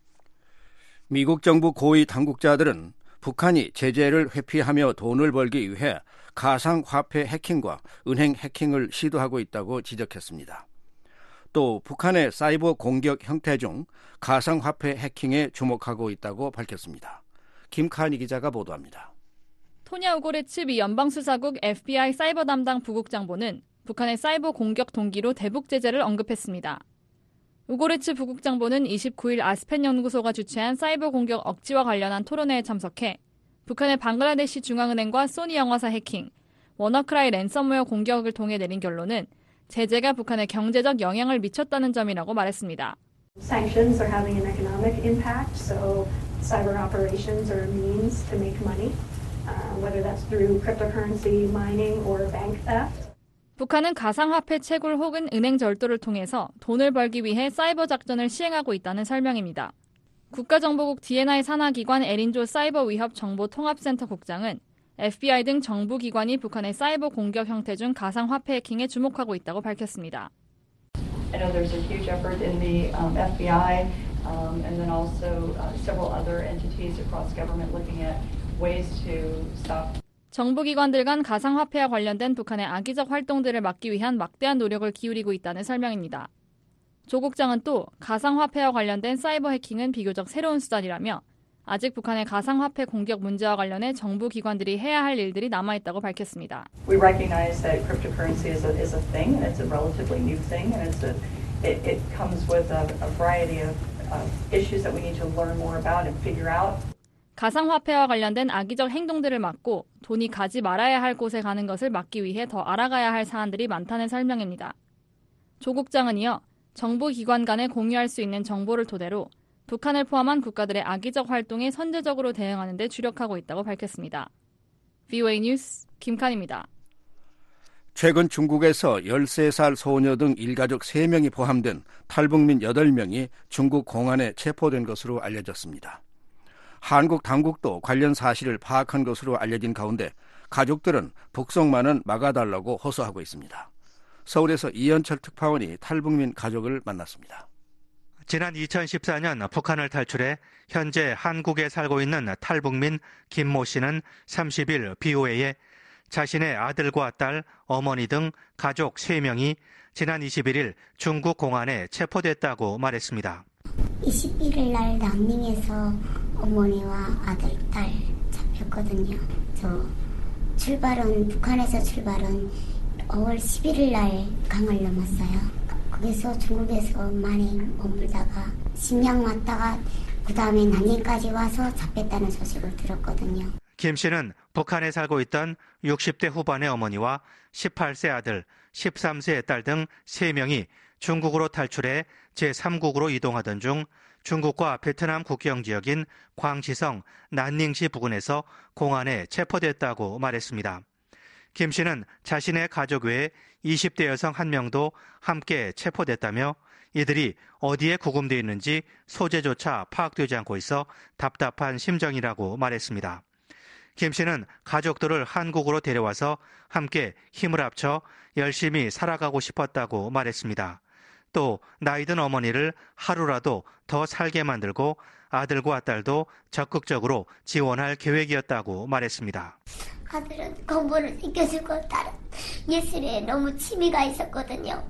[SPEAKER 5] 미국 정부 고위 당국자들은 북한이 제재를 회피하며 돈을 벌기 위해 가상화폐 해킹과 은행 해킹을 시도하고 있다고 지적했습니다. 또 북한의 사이버 공격 형태 중 가상화폐 해킹에 주목하고 있다고 밝혔습니다. 김카니 기자가 보도합니다.
[SPEAKER 23] 토냐 우고레츠 미 연방수사국 에프비아이 사이버 담당 부국장보는 북한의 사이버 공격 동기로 대북 제재를 언급했습니다. 우고레츠 부국장보는 이십구일 아스펜 연구소가 주최한 사이버 공격 억지와 관련한 토론회에 참석해 북한의 방글라데시 중앙은행과 소니 영화사 해킹, 워너크라이 랜섬웨어 공격을 통해 내린 결론은 제재가 북한에 경제적 영향을 미쳤다는 점이라고 말했습니다.
[SPEAKER 24] Sanctions are having an economic impact, so cyber operations are a means to make money, uh, whether that's through cryptocurrency mining or bank theft.
[SPEAKER 23] 북한은 가상화폐 채굴 혹은 은행 절도를 통해서 돈을 벌기 위해 사이버 작전을 시행하고 있다는 설명입니다. 국가정보국 디엔아이 산하기관 에린조 사이버위협정보통합센터 국장은 에프비아이 등 정부기관이 북한의 사이버 공격 형태 중 가상화폐 해킹에 주목하고 있다고 밝혔습니다.
[SPEAKER 2] I know there's a huge effort in the um, 에프비아이 um, and then also uh, several other entities across government looking at ways to stop.
[SPEAKER 23] 정부기관들 간 가상화폐와 관련된 북한의 악의적 활동들을 막기 위한 막대한 노력을 기울이고 있다는 설명입니다. 조 국장은 또 가상화폐와 관련된 사이버 해킹은 비교적 새로운 수단이라며 아직 북한의 가상화폐 공격 문제와 관련해 정부기관들이 해야 할 일들이 남아있다고 밝혔습니다.
[SPEAKER 2] We recognize that cryptocurrency is a, is a thing, and it's a relatively new thing, and it's a, it, it comes with a, a variety of, of issues that we need to learn more about and figure out.
[SPEAKER 23] 가상화폐와 관련된 악의적 행동들을 막고 돈이 가지 말아야 할 곳에 가는 것을 막기 위해 더 알아가야 할 사안들이 많다는 설명입니다. 조 국장은 이어 정부기관 간에 공유할 수 있는 정보를 토대로 북한을 포함한 국가들의 악의적 활동에 선제적으로 대응하는 데 주력하고 있다고 밝혔습니다. 브이오에이 뉴스 김칸입니다.
[SPEAKER 5] 최근 중국에서 열세 살 소녀 등 일가족 세 명이 포함된 탈북민 여덟 명이 중국 공안에 체포된 것으로 알려졌습니다. 한국 당국도 관련 사실을 파악한 것으로 알려진 가운데 가족들은 북송만은 막아달라고 호소하고 있습니다. 서울에서 이현철 특파원이 탈북민 가족을 만났습니다.
[SPEAKER 3] 지난 이천십사 년 북한을 탈출해 현재 한국에 살고 있는 탈북민 김모 씨는 삼십 일 브이오에이에 자신의 아들과 딸, 어머니 등 가족 세 명이 지난 이십일 일 중국 공안에 체포됐다고 말했습니다.
[SPEAKER 4] 이십일 일 날 남닝에서 어머니와 아들, 딸 잡혔거든요. 저 출발은 북한에서 출발은 오월 십일 일 날 강을 넘었어요. 거기서 중국에서 많이 머물다가 심양 왔다가 그 다음에 남닝까지 와서 잡혔다는 소식을 들었거든요.
[SPEAKER 3] 김 씨는 북한에 살고 있던 육십 대 후반의 어머니와 십팔 세 아들, 십삼 세의 딸 등 세 명이 중국으로 탈출해 제삼국으로 이동하던 중 중국과 베트남 국경 지역인 광시성 난닝시 부근에서 공안에 체포됐다고 말했습니다. 김 씨는 자신의 가족 외에 이십 대 여성 한 명도 함께 체포됐다며 이들이 어디에 구금되어 있는지 소재조차 파악되지 않고 있어 답답한 심정이라고 말했습니다. 김 씨는 가족들을 한국으로 데려와서 함께 힘을 합쳐 열심히 살아가고 싶었다고 말했습니다. 또 나이든 어머니를 하루라도 더 살게 만들고 아들과 딸도 적극적으로 지원할 계획이었다고 말했습니다.
[SPEAKER 4] 아들은 공부를 시켜주고 딸은 예술에 너무 취미가 있었거든요.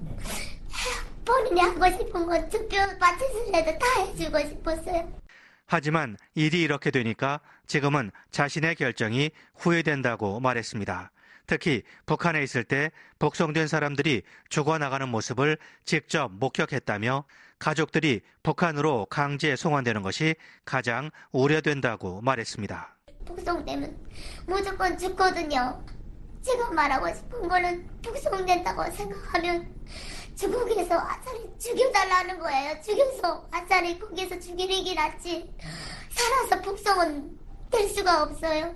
[SPEAKER 4] 본인이 하고 싶은 건 투표 받쳐서라도 다 해주고 싶었어요.
[SPEAKER 3] 하지만 일이 이렇게 되니까 지금은 자신의 결정이 후회된다고 말했습니다. 특히 북한에 있을 때 복송된 사람들이 죽어나가는 모습을 직접 목격했다며 가족들이 북한으로 강제 송환되는 것이 가장 우려된다고 말했습니다.
[SPEAKER 4] 북송되면 무조건 죽거든요. 제가 말하고 싶은 거는 북송된다고 생각하면 중국에서 아차리 죽여달라는 거예요. 죽여서 아차리 거기서 죽이는 게 낫지. 살아서 북송은 될 수가 없어요.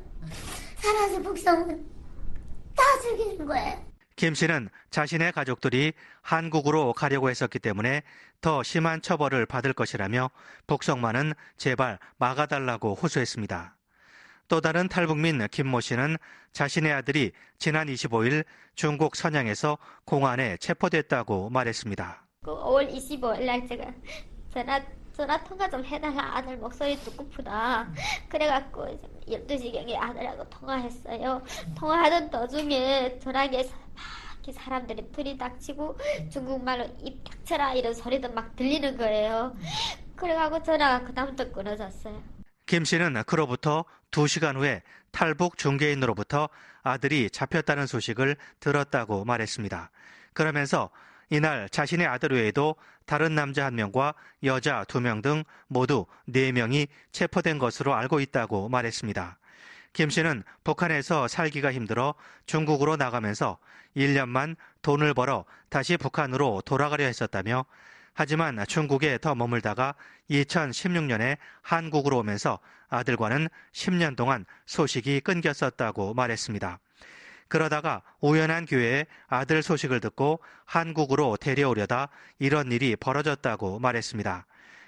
[SPEAKER 4] 살아서 북송은 다 죽이는 거예요.
[SPEAKER 3] 김 씨는 자신의 가족들이 한국으로 가려고 했었기 때문에 더 심한 처벌을 받을 것이라며 북송만은 제발 막아달라고 호소했습니다. 또 다른 탈북민 김모 씨는 자신의 아들이 지난 이십오 일 중국 선양에서 공안에 체포됐다고 말했습니다.
[SPEAKER 4] 오월 이십오 일 날 제가 전화, 전화 통화 좀 해달라. 아들 목소리 듣고프다. 그래갖고 열두 시경에 아들하고 통화했어요. 통화하던 도중에 전화기에서 막 사람들이 들이닥치고 중국말로 입 닥쳐라 이런 소리도 막 들리는 거예요. 그래갖고 전화가 그다음부터 끊어졌어요.
[SPEAKER 3] 김 씨는 그로부터 두 시간 후에 탈북 중개인으로부터 아들이 잡혔다는 소식을 들었다고 말했습니다. 그러면서 이날 자신의 아들 외에도 다른 남자 한 명과 여자 두 명 등 모두 네 명이 체포된 것으로 알고 있다고 말했습니다. 김 씨는 북한에서 살기가 힘들어 중국으로 나가면서 일 년만 돈을 벌어 다시 북한으로 돌아가려 했었다며 하지만 중국에 더 머물다가 이천십육 년에 한국으로 오면서 아들과는 십 년 동안 소식이 끊겼었다고 말했습니다. 그러다가 우연한 기회에 아들 소식을 듣고 한국으로 데려오려다 이런 일이 벌어졌다고 말했습니다.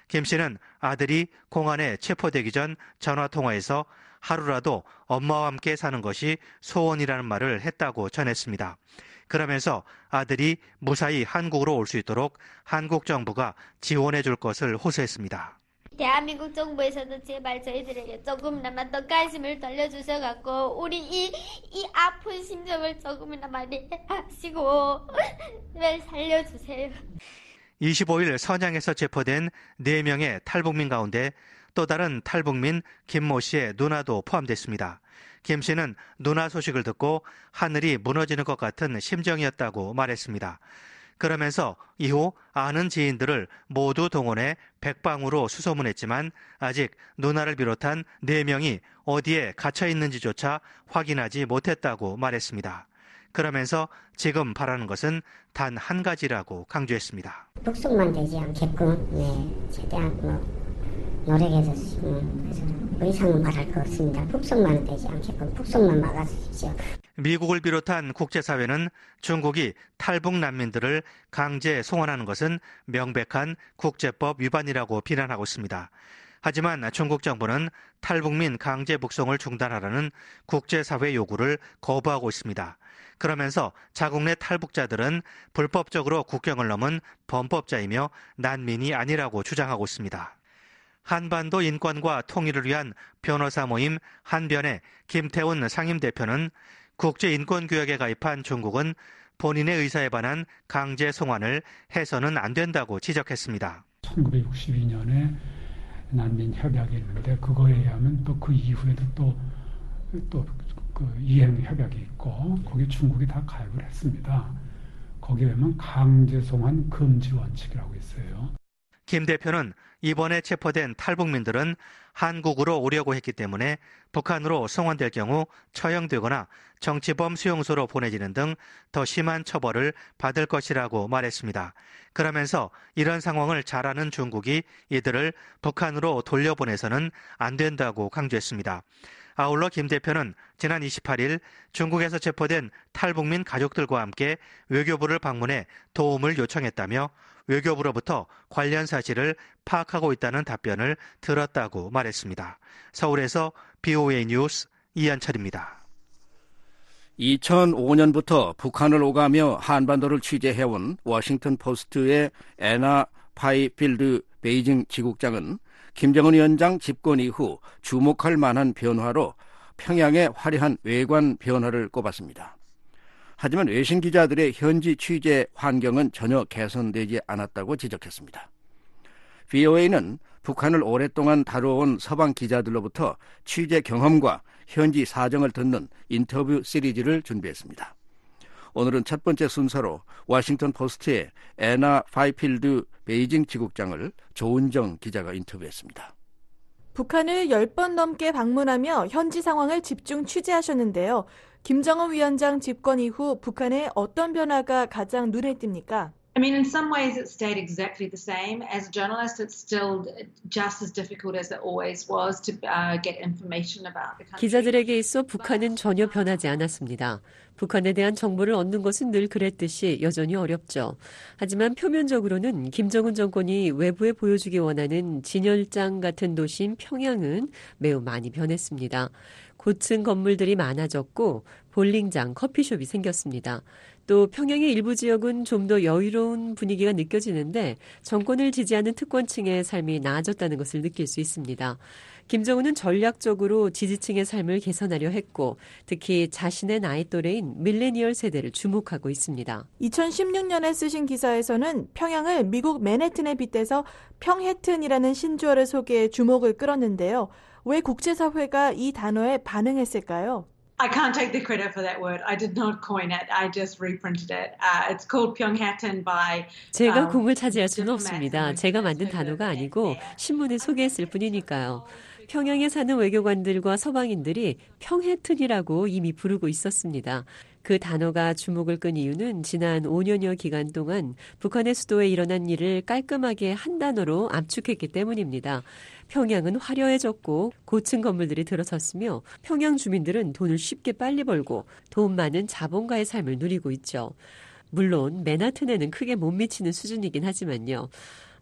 [SPEAKER 3] 김 씨는 아들이 공안에 체포되기 전 전화통화에서 하루라도 엄마와 함께 사는 것이 소원이라는 말을 했다고 전했습니다. 그러면서 아들이 무사히 한국으로 올 수 있도록 한국 정부가 지원해 줄 것을 호소했습니다.
[SPEAKER 4] 대한민국 정부에서도 제발 저희들에게 조금이나마 더 관심을 돌려주셔갖고 우리 이, 이 아픈 심정을 조금이나마 이해하시고 제발 살려주세요.
[SPEAKER 3] 이십오일 선양에서 체포된 네 명의 탈북민 가운데 또 다른 탈북민 김모 씨의 누나도 포함됐습니다. 김 씨는 누나 소식을 듣고 하늘이 무너지는 것 같은 심정이었다고 말했습니다. 그러면서 이후 아는 지인들을 모두 동원해 백방으로 수소문했지만 아직 누나를 비롯한 네 명이 어디에 갇혀 있는지조차 확인하지 못했다고 말했습니다. 그러면서 지금 바라는 것은 단 한 가지라고 강조했습니다.
[SPEAKER 4] 북송만 되지 않게끔 네, 최대한 뭐 노력해주시면 그래서 더 이상은 말할 거 없습니다. 북송만 되지 않게끔 북송만 막아주십시오.
[SPEAKER 3] 미국을 비롯한 국제사회는 중국이 탈북 난민들을 강제 송환하는 것은 명백한 국제법 위반이라고 비난하고 있습니다. 하지만 중국 정부는 탈북민 강제 북송을 중단하라는 국제사회 요구를 거부하고 있습니다. 그러면서 자국 내 탈북자들은 불법적으로 국경을 넘은 범법자이며 난민이 아니라고 주장하고 있습니다. 한반도 인권과 통일을 위한 변호사 모임 한변의 김태훈 상임대표는 국제인권규약에 가입한 중국은 본인의 의사에 반한 강제 송환을 해서는 안 된다고 지적했습니다.
[SPEAKER 6] 천구백육십이년에 난민 협약이 있는데 그거에 의하면 또 그 이후에도 또, 또 그 이행 협약이 있고 거기에 중국이 다 가입을 했습니다. 거기에 의하면 강제 송환 금지 원칙이라고 있어요.
[SPEAKER 3] 김 대표는 이번에 체포된 탈북민들은 한국으로 오려고 했기 때문에 북한으로 송환될 경우 처형되거나 정치범 수용소로 보내지는 등 더 심한 처벌을 받을 것이라고 말했습니다. 그러면서 이런 상황을 잘 아는 중국이 이들을 북한으로 돌려보내서는 안 된다고 강조했습니다. 아울러 김 대표는 지난 이십팔일 중국에서 체포된 탈북민 가족들과 함께 외교부를 방문해 도움을 요청했다며 외교부로부터 관련 사실을 파악하고 있다는 답변을 들었다고 말했습니다. 서울에서 비오에이 뉴스 이한철입니다.
[SPEAKER 5] 이천오년부터 북한을 오가며 한반도를 취재해온 워싱턴 포스트의 애나 파이필드 베이징 지국장은 김정은 위원장 집권 이후 주목할 만한 변화로 평양의 화려한 외관 변화를 꼽았습니다. 하지만 외신 기자들의 현지 취재 환경은 전혀 개선되지 않았다고 지적했습니다. 브이오에이는 북한을 오랫동안 다뤄온 서방 기자들로부터 취재 경험과 현지 사정을 듣는 인터뷰 시리즈를 준비했습니다. 오늘은 첫 번째 순서로 워싱턴 포스트의 애나 파이필드 베이징 지국장을 조은정 기자가 인터뷰했습니다.
[SPEAKER 7] 북한을 열 번 넘게 방문하며 현지 상황을 집중 취재하셨는데요. 김정은 위원장 집권 이후 북한의 어떤 변화가 가장 눈에 띕니까?
[SPEAKER 8] I mean, in some ways it stayed exactly the same. As a journalist, it's still just as difficult as it always was to uh, get information about the country.
[SPEAKER 9] 기자들에게 있어 북한은 전혀 변하지 않았습니다. 북한에 대한 정보를 얻는 것은 늘 그랬듯이 여전히 어렵죠. 하지만 표면적으로는 김정은 정권이 외부에 보여주기 원하는 진열장 같은 도시인 평양은 매우 많이 변했습니다. 고층 건물들이 많아졌고 볼링장, 커피숍이 생겼습니다. 또 평양의 일부 지역은 좀 더 여유로운 분위기가 느껴지는데 정권을 지지하는 특권층의 삶이 나아졌다는 것을 느낄 수 있습니다. 김정은은 전략적으로 지지층의 삶을 개선하려 했고 특히 자신의 나이 또래인 밀레니얼 세대를 주목하고 있습니다.
[SPEAKER 7] 이천십육년에 쓰신 기사에서는 평양을 미국 맨해튼에 빗대서 평해튼이라는 신조어를 소개해 주목을 끌었는데요. 왜 국제사회가 이 단어에 반응했을까요?
[SPEAKER 8] I can't take the credit for that word. I did not coin it. I just reprinted it. Uh, it's called Pyeonghatten by.
[SPEAKER 9] 제가 공을 차지할 수는 없습니다. 제가 만든 단어가 아니고 신문에 소개했을 뿐이니까요. 평양에 사는 외교관들과 서방인들이 평해튼이라고 이미 부르고 있었습니다. 그 단어가 주목을 끈 이유는 지난 오년여 기간 동안 북한의 수도에 일어난 일을 깔끔하게 한 단어로 압축했기 때문입니다. 평양은 화려해졌고 고층 건물들이 들어섰으며 평양 주민들은 돈을 쉽게 빨리 벌고 돈 많은 자본가의 삶을 누리고 있죠. 물론 맨하튼에는 크게 못 미치는 수준이긴 하지만요.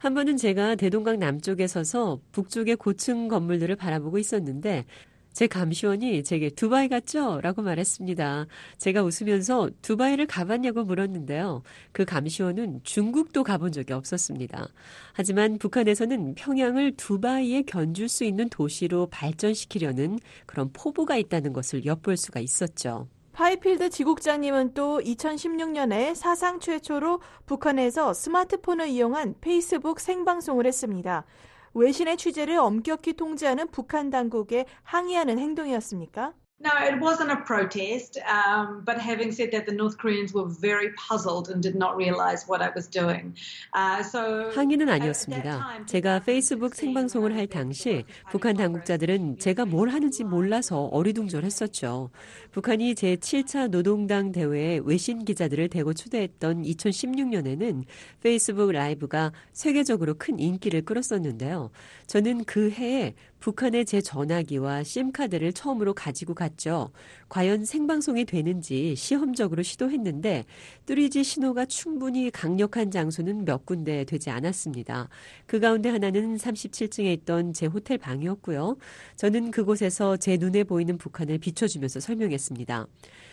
[SPEAKER 9] 한 번은 제가 대동강 남쪽에 서서 북쪽의 고층 건물들을 바라보고 있었는데 제 감시원이 제게 두바이 갔죠? 라고 말했습니다. 제가 웃으면서 두바이를 가봤냐고 물었는데요. 그 감시원은 중국도 가본 적이 없었습니다. 하지만 북한에서는 평양을 두바이에 견줄 수 있는 도시로 발전시키려는 그런 포부가 있다는 것을 엿볼 수가 있었죠.
[SPEAKER 7] 파이필드 지국장님은 또 이천십육 년에 사상 최초로 북한에서 스마트폰을 이용한 페이스북 생방송을 했습니다. 외신의 취재를 엄격히 통제하는 북한 당국에 항의하는 행동이었습니까?
[SPEAKER 8] No, it wasn't a protest, um, but having said that, the North Koreans were very puzzled and did not realize what I was doing. Uh, so
[SPEAKER 9] 항의는 아니었습니다. 제가 페이스북 생방송을 할 당시 북한 당국자들은 제가 뭘 하는지 몰라서 어리둥절했었죠. 북한이 제칠 차 노동당 대회에 외신 기자들을 대거 초대했던 이천십육 년에는 페이스북 라이브가 세계적으로 큰 인기를 끌었었는데요. 저는 그 해에 북한의 제 전화기와 심카드를 처음으로 가지고 갔죠. 과연 생방송이 되는지 시험적으로 시도했는데 쓰리지 신호가 충분히 강력한 장소는 몇 군데 되지 않았습니다. 그 가운데 하나는 삼십칠 층에 있던 제 호텔 방이었고요. 저는 그곳에서 제 눈에 보이는 북한을 비춰주면서 설명했습니다.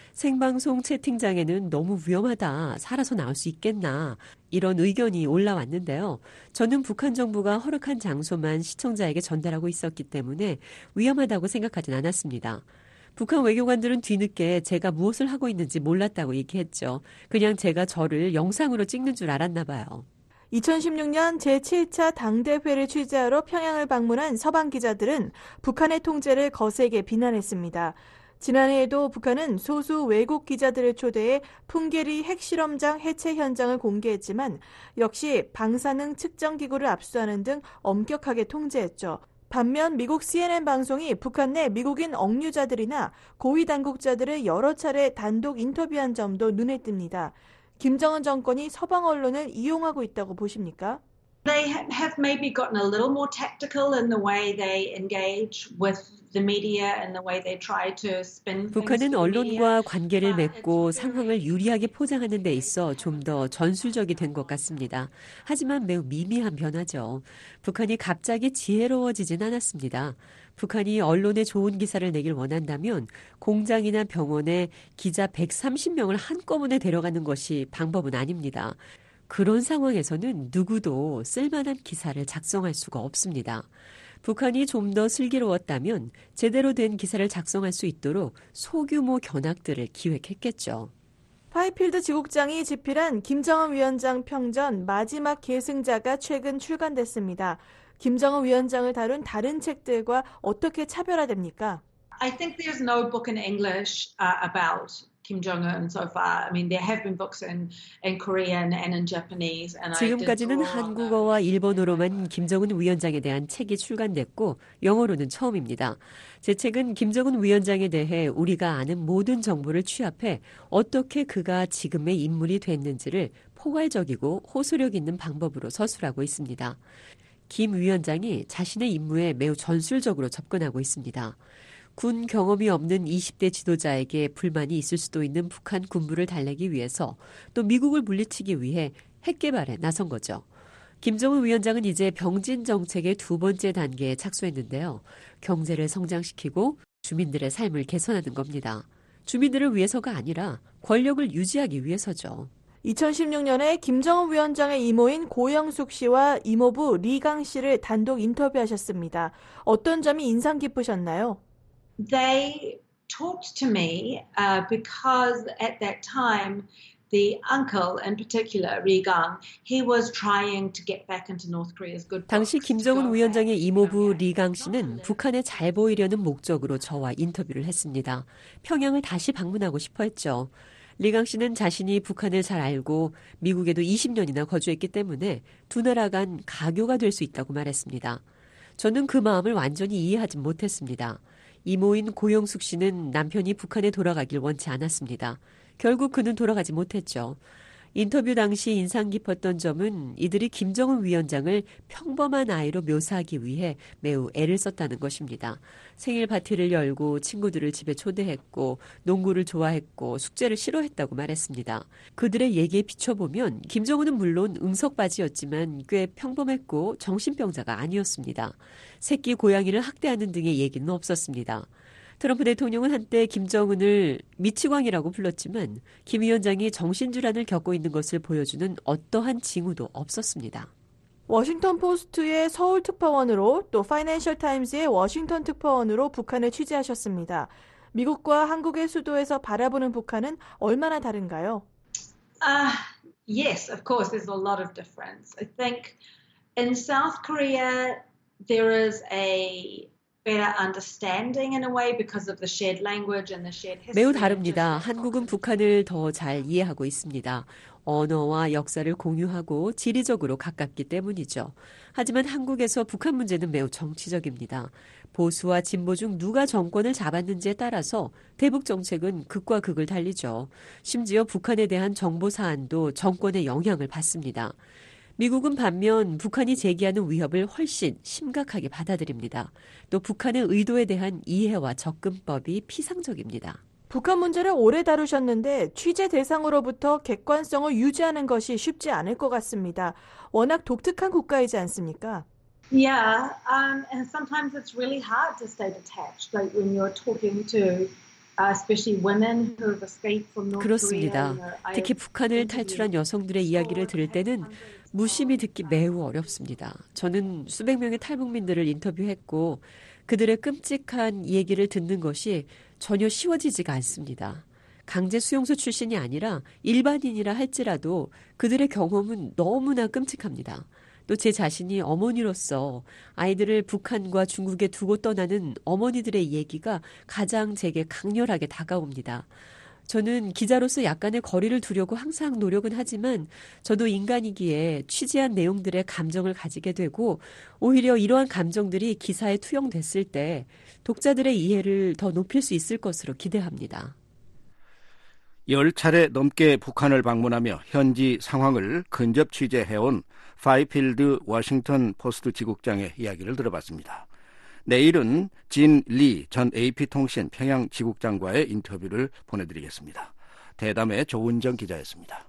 [SPEAKER 9] 생방송 채팅장에는 너무 위험하다, 살아서 나올 수 있겠나, 이런 의견이 올라왔는데요. 저는 북한 정부가 허락한 장소만 시청자에게 전달하고 있었기 때문에 위험하다고 생각하진 않았습니다. 북한 외교관들은 뒤늦게 제가 무엇을 하고 있는지 몰랐다고 얘기했죠. 그냥 제가 저를 영상으로 찍는 줄 알았나 봐요.
[SPEAKER 7] 이천십육 년 제칠 차 당대회를 취재하러 평양을 방문한 서방 기자들은 북한의 통제를 거세게 비난했습니다. 지난해에도 북한은 소수 외국 기자들을 초대해 풍계리 핵실험장 해체 현장을 공개했지만 역시 방사능 측정기구를 압수하는 등 엄격하게 통제했죠. 반면 미국 씨엔엔 방송이 북한 내 미국인 억류자들이나 고위 당국자들을 여러 차례 단독 인터뷰한 점도 눈에 띕니다. 김정은 정권이 서방 언론을 이용하고 있다고 보십니까?
[SPEAKER 8] They have maybe gotten a little more tactical in the way they engage with the media and the way they try to spin.
[SPEAKER 9] 북한은 언론과 관계를 맺고 상황을 유리하게 포장하는 데 있어 좀 더 전술적이 된 것 같습니다. 하지만 매우 미미한 변화죠. 북한이 갑자기 지혜로워지진 않았습니다. 북한이 언론에 좋은 기사를 내길 원한다면 공장이나 병원에 기자 백삼십 명을 한꺼번에 데려가는 것이 방법은 아닙니다. 그런 상황에서는 누구도 쓸만한 기사를 작성할 수가 없습니다. 북한이 좀 더 슬기로웠다면 제대로 된 기사를 작성할 수 있도록 소규모 견학들을 기획했겠죠.
[SPEAKER 7] 파이필드 지국장이 집필한 김정은 위원장 평전 마지막 계승자가 최근 출간됐습니다. 김정은 위원장을 다룬 다른 책들과 어떻게 차별화됩니까?
[SPEAKER 8] I think there's no book in English uh, about Kim Jong-un so far. I mean, there have been books in, in Korean and in Japanese. And
[SPEAKER 9] 지금까지는 한국어와 일본어로만 김정은 위원장에 대한 책이 출간됐고 영어로는 처음입니다. 제 책은 김정은 위원장에 대해 우리가 아는 모든 정보를 취합해 어떻게 그가 지금의 인물이 됐는지를 포괄적이고 호소력 있는 방법으로 서술하고 있습니다. 김 위원장이 자신의 임무에 매우 전술적으로 접근하고 있습니다. 군 경험이 없는 이십 대 지도자에게 불만이 있을 수도 있는 북한 군부를 달래기 위해서 또 미국을 물리치기 위해 핵 개발에 나선 거죠. 김정은 위원장은 이제 병진 정책의 두 번째 단계에 착수했는데요. 경제를 성장시키고 주민들의 삶을 개선하는 겁니다. 주민들을 위해서가 아니라 권력을 유지하기 위해서죠.
[SPEAKER 7] 이천십육 년에 김정은 위원장의 이모인 고영숙 씨와 이모부 리강 씨를 단독 인터뷰하셨습니다. 어떤 점이 인상 깊으셨나요?
[SPEAKER 8] They talked to me uh, because at that time the uncle in particular, Ri Gang, he was trying to get back into North Korea's good books.
[SPEAKER 9] 당시 김정은 위원장의 이모부 리강 씨는 북한에 잘 보이려는 목적으로 저와 인터뷰를 했습니다. 평양을 다시 방문하고 싶어 했죠. 리강 씨는 자신이 북한을 잘 알고 미국에도 이십 년이나 거주했기 때문에 두 나라 간 가교가 될 수 있다고 말했습니다. 저는 그 마음을 완전히 이해하지 못했습니다. 이모인 고영숙 씨는 남편이 북한에 돌아가길 원치 않았습니다. 결국 그는 돌아가지 못했죠. 인터뷰 당시 인상 깊었던 점은 이들이 김정은 위원장을 평범한 아이로 묘사하기 위해 매우 애를 썼다는 것입니다. 생일 파티를 열고 친구들을 집에 초대했고 농구를 좋아했고 숙제를 싫어했다고 말했습니다. 그들의 얘기에 비춰보면 김정은은 물론 응석바지였지만 꽤 평범했고 정신병자가 아니었습니다. 새끼 고양이를 학대하는 등의 얘기는 없었습니다. 트럼프 대통령은 한때 김정은을 미치광이라고 불렀지만 김 위원장이 정신질환을 겪고 있는 것을 보여주는 어떠한 징후도 없었습니다.
[SPEAKER 7] 워싱턴 포스트의 서울 특파원으로 또 파이낸셜 타임즈의 워싱턴 특파원으로 북한을 취재하셨습니다. 미국과 한국의 수도에서 바라보는 북한은 얼마나 다른가요?
[SPEAKER 8] Uh, yes, of course, there's a lot of difference. I think in South Korea there is a better understanding in a way because of the shared language and the shared history.
[SPEAKER 9] 매우 다릅니다. 한국은 북한을 더 잘 이해하고 있습니다. 언어와 역사를 공유하고 지리적으로 가깝기 때문이죠. 하지만 한국에서 북한 문제는 매우 정치적입니다. 보수와 진보 중 누가 정권을 잡았는지에 따라서 대북 정책은 극과 극을 달리죠. 심지어 북한에 대한 정보 사안도 정권의 영향을 받습니다. 미국은 반면 북한이 제기하는 위협을 훨씬 심각하게 받아들입니다. 또 북한의 의도에 대한 이해와 접근법이 피상적입니다.
[SPEAKER 7] 북한 문제를 오래 다루셨는데 취재 대상으로부터 객관성을 유지하는 것이 쉽지 않을 것 같습니다. 워낙 독특한 국가이지 않습니까?
[SPEAKER 8] Yeah, um, and sometimes it's really hard to stay detached, like when you're talking to Uh, especially women who have escaped from North
[SPEAKER 9] 그렇습니다.
[SPEAKER 8] Korea. You know,
[SPEAKER 9] 특히 북한을 탈출한 여성들의 이야기를 들을 때는 무심히 듣기 매우 어렵습니다. 저는 수백 명의 탈북민들을 인터뷰했고 그들의 끔찍한 얘기를 듣는 것이 전혀 쉬워지지가 않습니다. 강제 수용소 출신이 아니라 일반인이라 할지라도 그들의 경험은 너무나 끔찍합니다. 또 제 자신이 어머니로서 아이들을 북한과 중국에 두고 떠나는 어머니들의 얘기가 가장 제게 강렬하게 다가옵니다. 저는 기자로서 약간의 거리를 두려고 항상 노력은 하지만 저도 인간이기에 취재한 내용들의 감정을 가지게 되고 오히려 이러한 감정들이 기사에 투영됐을 때 독자들의 이해를 더 높일 수 있을 것으로 기대합니다.
[SPEAKER 5] 열 차례 넘게 북한을 방문하며 현지 상황을 근접 취재해온 파이필드 워싱턴 포스트 지국장의 이야기를 들어봤습니다. 내일은 진 리 전 에이피통신 평양 지국장과의 인터뷰를 보내드리겠습니다. 대담의 조은정 기자였습니다.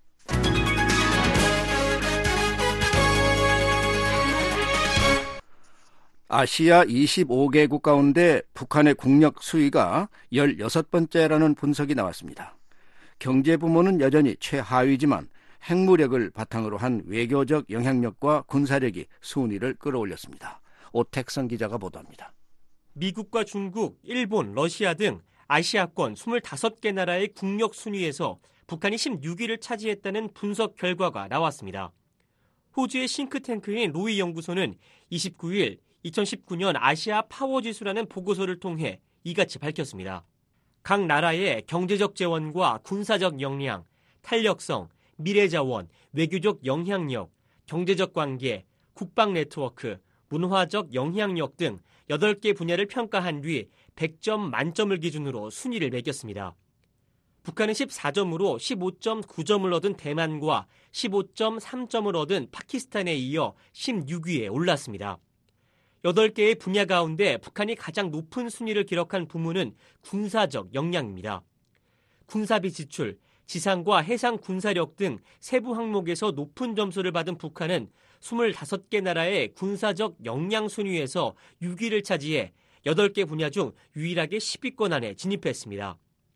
[SPEAKER 5] 아시아 이십오 개국 가운데 북한의 국력 수위가 열여섯 번째라는 분석이 나왔습니다. 경제부문은 여전히 최하위지만 핵무력을 바탕으로 한 외교적 영향력과 군사력이 순위를 끌어올렸습니다. 오택성 기자가 보도합니다.
[SPEAKER 1] 미국과 중국, 일본, 러시아 등 아시아권 스물다섯 개 나라의 국력 순위에서 북한이 십육 위를 차지했다는 분석 결과가 나왔습니다. 호주의 싱크탱크인 로이 연구소는 이십구 일 이천십구 년 아시아 파워지수라는 보고서를 통해 이같이 밝혔습니다. 각 나라의 경제적 재원과 군사적 역량, 탄력성, 미래자원, 외교적 영향력, 경제적 관계, 국방 네트워크, 문화적 영향력 등 여덟 개 분야를 평가한 뒤 백 점 만점을 기준으로 순위를 매겼습니다. 북한은 십사 점으로 십오 점 구 점을 얻은 대만과 십오 점 삼 점을 얻은 파키스탄에 이어 십육 위에 올랐습니다. 여덟 개의 분야 가운데 북한이 가장 높은 순위를 기록한 부문은 군사적 역량입니다. 군사비 지출, 지상과 해상 군사력 등 세부 항목에서 높은 점수를 받은 북한은 스물다섯 개 나라의 군사적 역량 순위에서 육 위를 차지해 여덟 개 분야 중 유일하게 십 위권 안에 진입했습니다.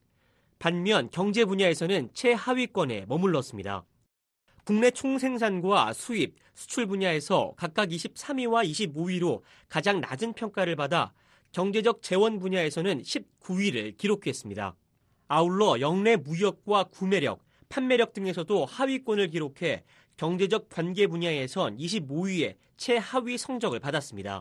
[SPEAKER 1] 반면 경제 분야에서는 최하위권에 머물렀습니다. 국내 총생산과 수입, 수출 분야에서 각각 이십삼 위와 이십오 위로 가장 낮은 평가를 받아 경제적 재원 분야에서는 십구 위를 기록했습니다. 아울러 역내 무역과 구매력, 판매력 등에서도 하위권을 기록해 경제적 관계 분야에선 이십오 위에 최하위 성적을 받았습니다.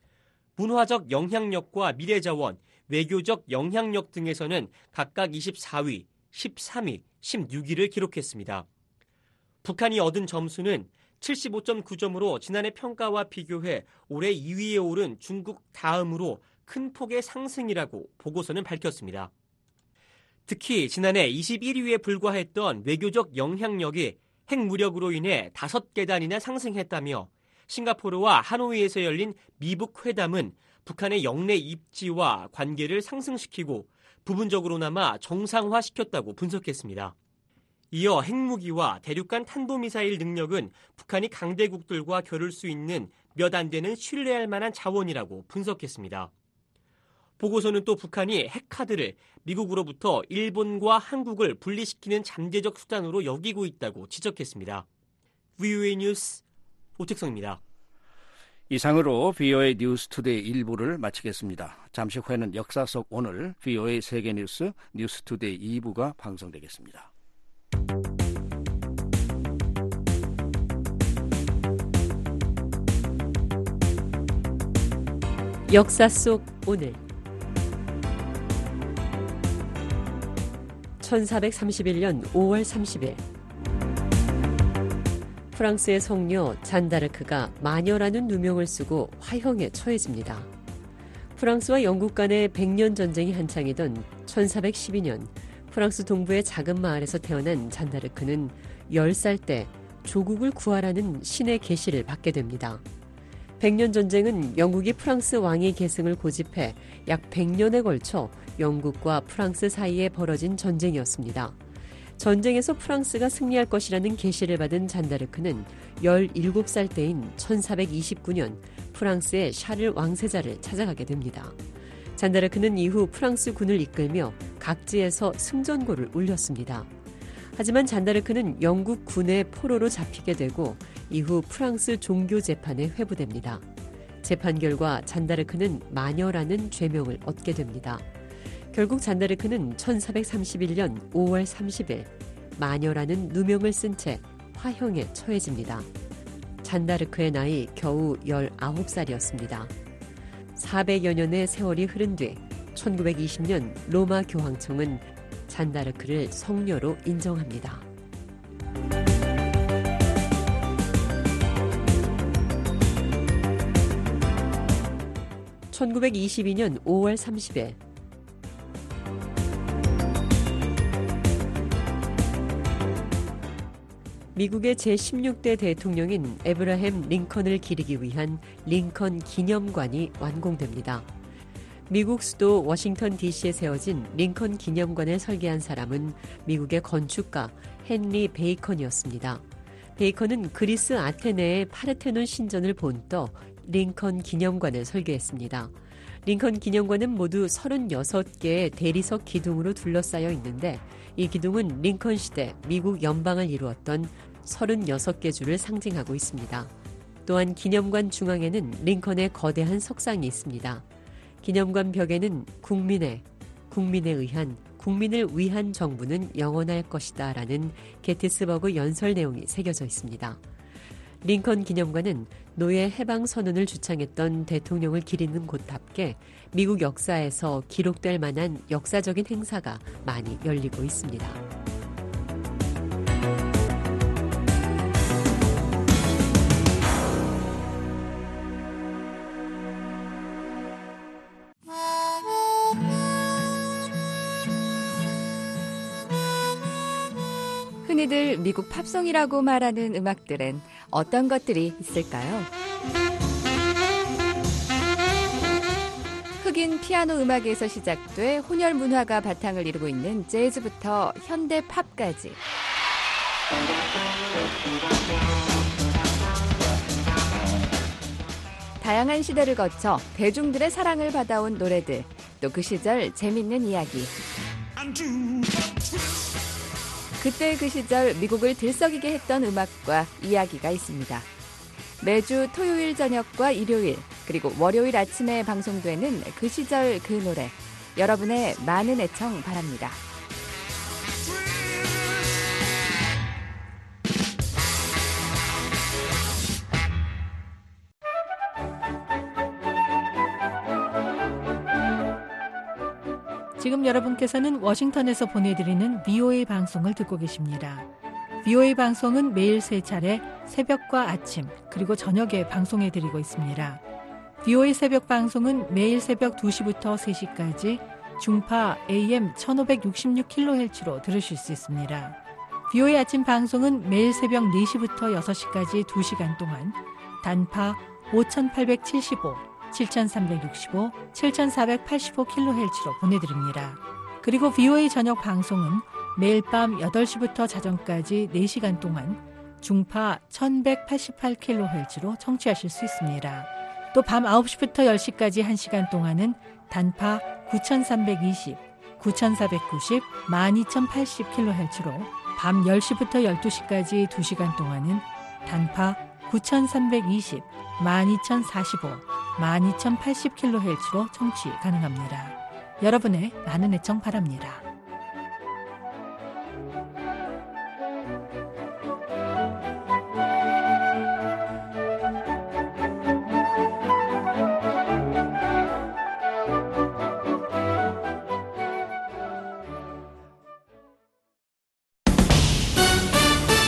[SPEAKER 1] 문화적 영향력과 미래자원, 외교적 영향력 등에서는 각각 이십사 위, 십삼 위, 십육 위를 기록했습니다. 북한이 얻은 점수는 칠십오 점 구 점으로 지난해 평가와 비교해 올해 이 위에 오른 중국 다음으로 큰 폭의 상승이라고 보고서는 밝혔습니다. 특히 지난해 이십일 위에 불과했던 외교적 영향력이 핵무력으로 인해 다섯 계단이나 상승했다며 싱가포르와 하노이에서 열린 미북 회담은 북한의 영내 입지와 관계를 상승시키고 부분적으로나마 정상화시켰다고 분석했습니다. 이어 핵무기와 대륙간 탄도미사일 능력은 북한이 강대국들과 겨룰 수 있는 몇 안 되는 신뢰할 만한 자원이라고 분석했습니다. 보고서는 또 북한이 핵카드를 미국으로부터 일본과 한국을 분리시키는 잠재적 수단으로 여기고 있다고 지적했습니다. 브이오에이 뉴스 오택성입니다.
[SPEAKER 5] 이상으로 브이오에이 뉴스 투데이 일 부를 마치겠습니다. 잠시 후에는 역사 속 오늘 브이오에이 세계뉴스 뉴스 투데이 이 부가 방송되겠습니다.
[SPEAKER 9] 역사 속 오늘 천사백삼십일 년 오월 삼십일 프랑스의 성녀 잔다르크가 마녀라는 누명을 쓰고 화형에 처해집니다. 프랑스와 영국 간의 백년 전쟁이 한창이던 천사백십이 년 프랑스 동부의 작은 마을에서 태어난 잔다르크는 열 살 때 조국을 구하라는 신의 계시를 받게 됩니다. 백년 전쟁은 영국이 프랑스 왕위 계승을 고집해 약 백 년에 걸쳐 영국과 프랑스 사이에 벌어진 전쟁이었습니다. 전쟁에서 프랑스가 승리할 것이라는 계시를 받은 잔다르크는 열일곱 살 때인 천사백이십구 년 프랑스의 샤를 왕세자를 찾아가게 됩니다. 잔다르크는 이후 프랑스 군을 이끌며 각지에서 승전고를 울렸습니다. 하지만 잔다르크는 영국 군의 포로로 잡히게 되고 이후 프랑스 종교 재판에 회부됩니다. 재판 결과 잔다르크는 마녀라는 죄명을 얻게 됩니다. 결국 잔다르크는 천사백삼십일 년 오월 삼십일 마녀라는 누명을 쓴 채 화형에 처해집니다. 잔다르크의 나이 겨우 열아홉 살이었습니다. 사백여 년의 세월이 흐른 뒤 천구백이십 년 로마 교황청은 잔다르크를 성녀로 인정합니다. 천구백이십이 년 오월 삼십일 미국의 제십육 대 대통령인 에브라햄 링컨을 기리기 위한 링컨 기념관이 완공됩니다. 미국 수도 워싱턴 디씨에 세워진 링컨 기념관을 설계한 사람은 미국의 건축가 헨리 베이컨이었습니다. 베이컨은 그리스 아테네의 파르테논 신전을 본떠 링컨 기념관을 설계했습니다. 링컨 기념관은 모두 서른여섯 개의 대리석 기둥으로 둘러싸여 있는데 이 기둥은 링컨 시대 미국 연방을 이루었던 서른여섯 개 주를 상징하고 있습니다. 또한 기념관 중앙에는 링컨의 거대한 석상이 있습니다. 기념관 벽에는 국민의, 국민에 의한, 국민을 위한 정부는 영원할 것이다 라는 게티스버그 연설 내용이 새겨져 있습니다. 링컨 기념관은 노예 해방 선언을 주창했던 대통령을 기리는 곳답게 미국 역사에서 기록될 만한 역사적인 행사가 많이 열리고 있습니다.
[SPEAKER 10] 흔히들 미국 팝송이라고 말하는 음악들은 어떤 것들이 있을까요? 흑인 피아노 음악에서 시작돼 혼혈 문화가 바탕을 이루고 있는 재즈부터 현대 팝까지. 다양한 시대를 거쳐 대중들의 사랑을 받아온 노래들, 또 그 시절 재밌는 이야기. 그때 그 시절 미국을 들썩이게 했던 음악과 이야기가 있습니다. 매주 토요일 저녁과 일요일 그리고 월요일 아침에 방송되는 그 시절 그 노래, 여러분의 많은 애청 바랍니다.
[SPEAKER 11] 지금 여러분께서는 워싱턴에서 보내드리는 브이오에이 방송을 듣고 계십니다. 브이오에이 방송은 매일 세 차례 새벽과 아침 그리고 저녁에 방송해드리고 있습니다. 브이오에이 새벽 방송은 매일 새벽 두 시부터 세 시까지 중파 에이엠 천오백육십육 킬로헤르츠로 들으실 수 있습니다. 비오에이 아침 방송은 매일 새벽 네 시부터 여섯 시까지 두 시간 동안 단파 오천팔백칠십오, 칠천삼백육십오, 칠천사백팔십오 킬로헤르츠로 보내드립니다. 그리고 비오에이 저녁 방송은 매일 밤 여덟 시부터 자정까지 네 시간 동안 중파 천백팔십팔 킬로헤르츠로 청취하실 수 있습니다. 또 밤 아홉 시부터 열 시까지 한 시간 동안은 단파 구천삼백이십, 구천사백구십, 만 이천팔십 킬로헤르츠로 밤 열 시부터 열두 시까지 두 시간 동안은 단파 구천삼백이십, 만 이천사십오, 만 이천팔십 킬로헤르츠로 청취 가능합니다. 여러분의 많은 애청 바랍니다.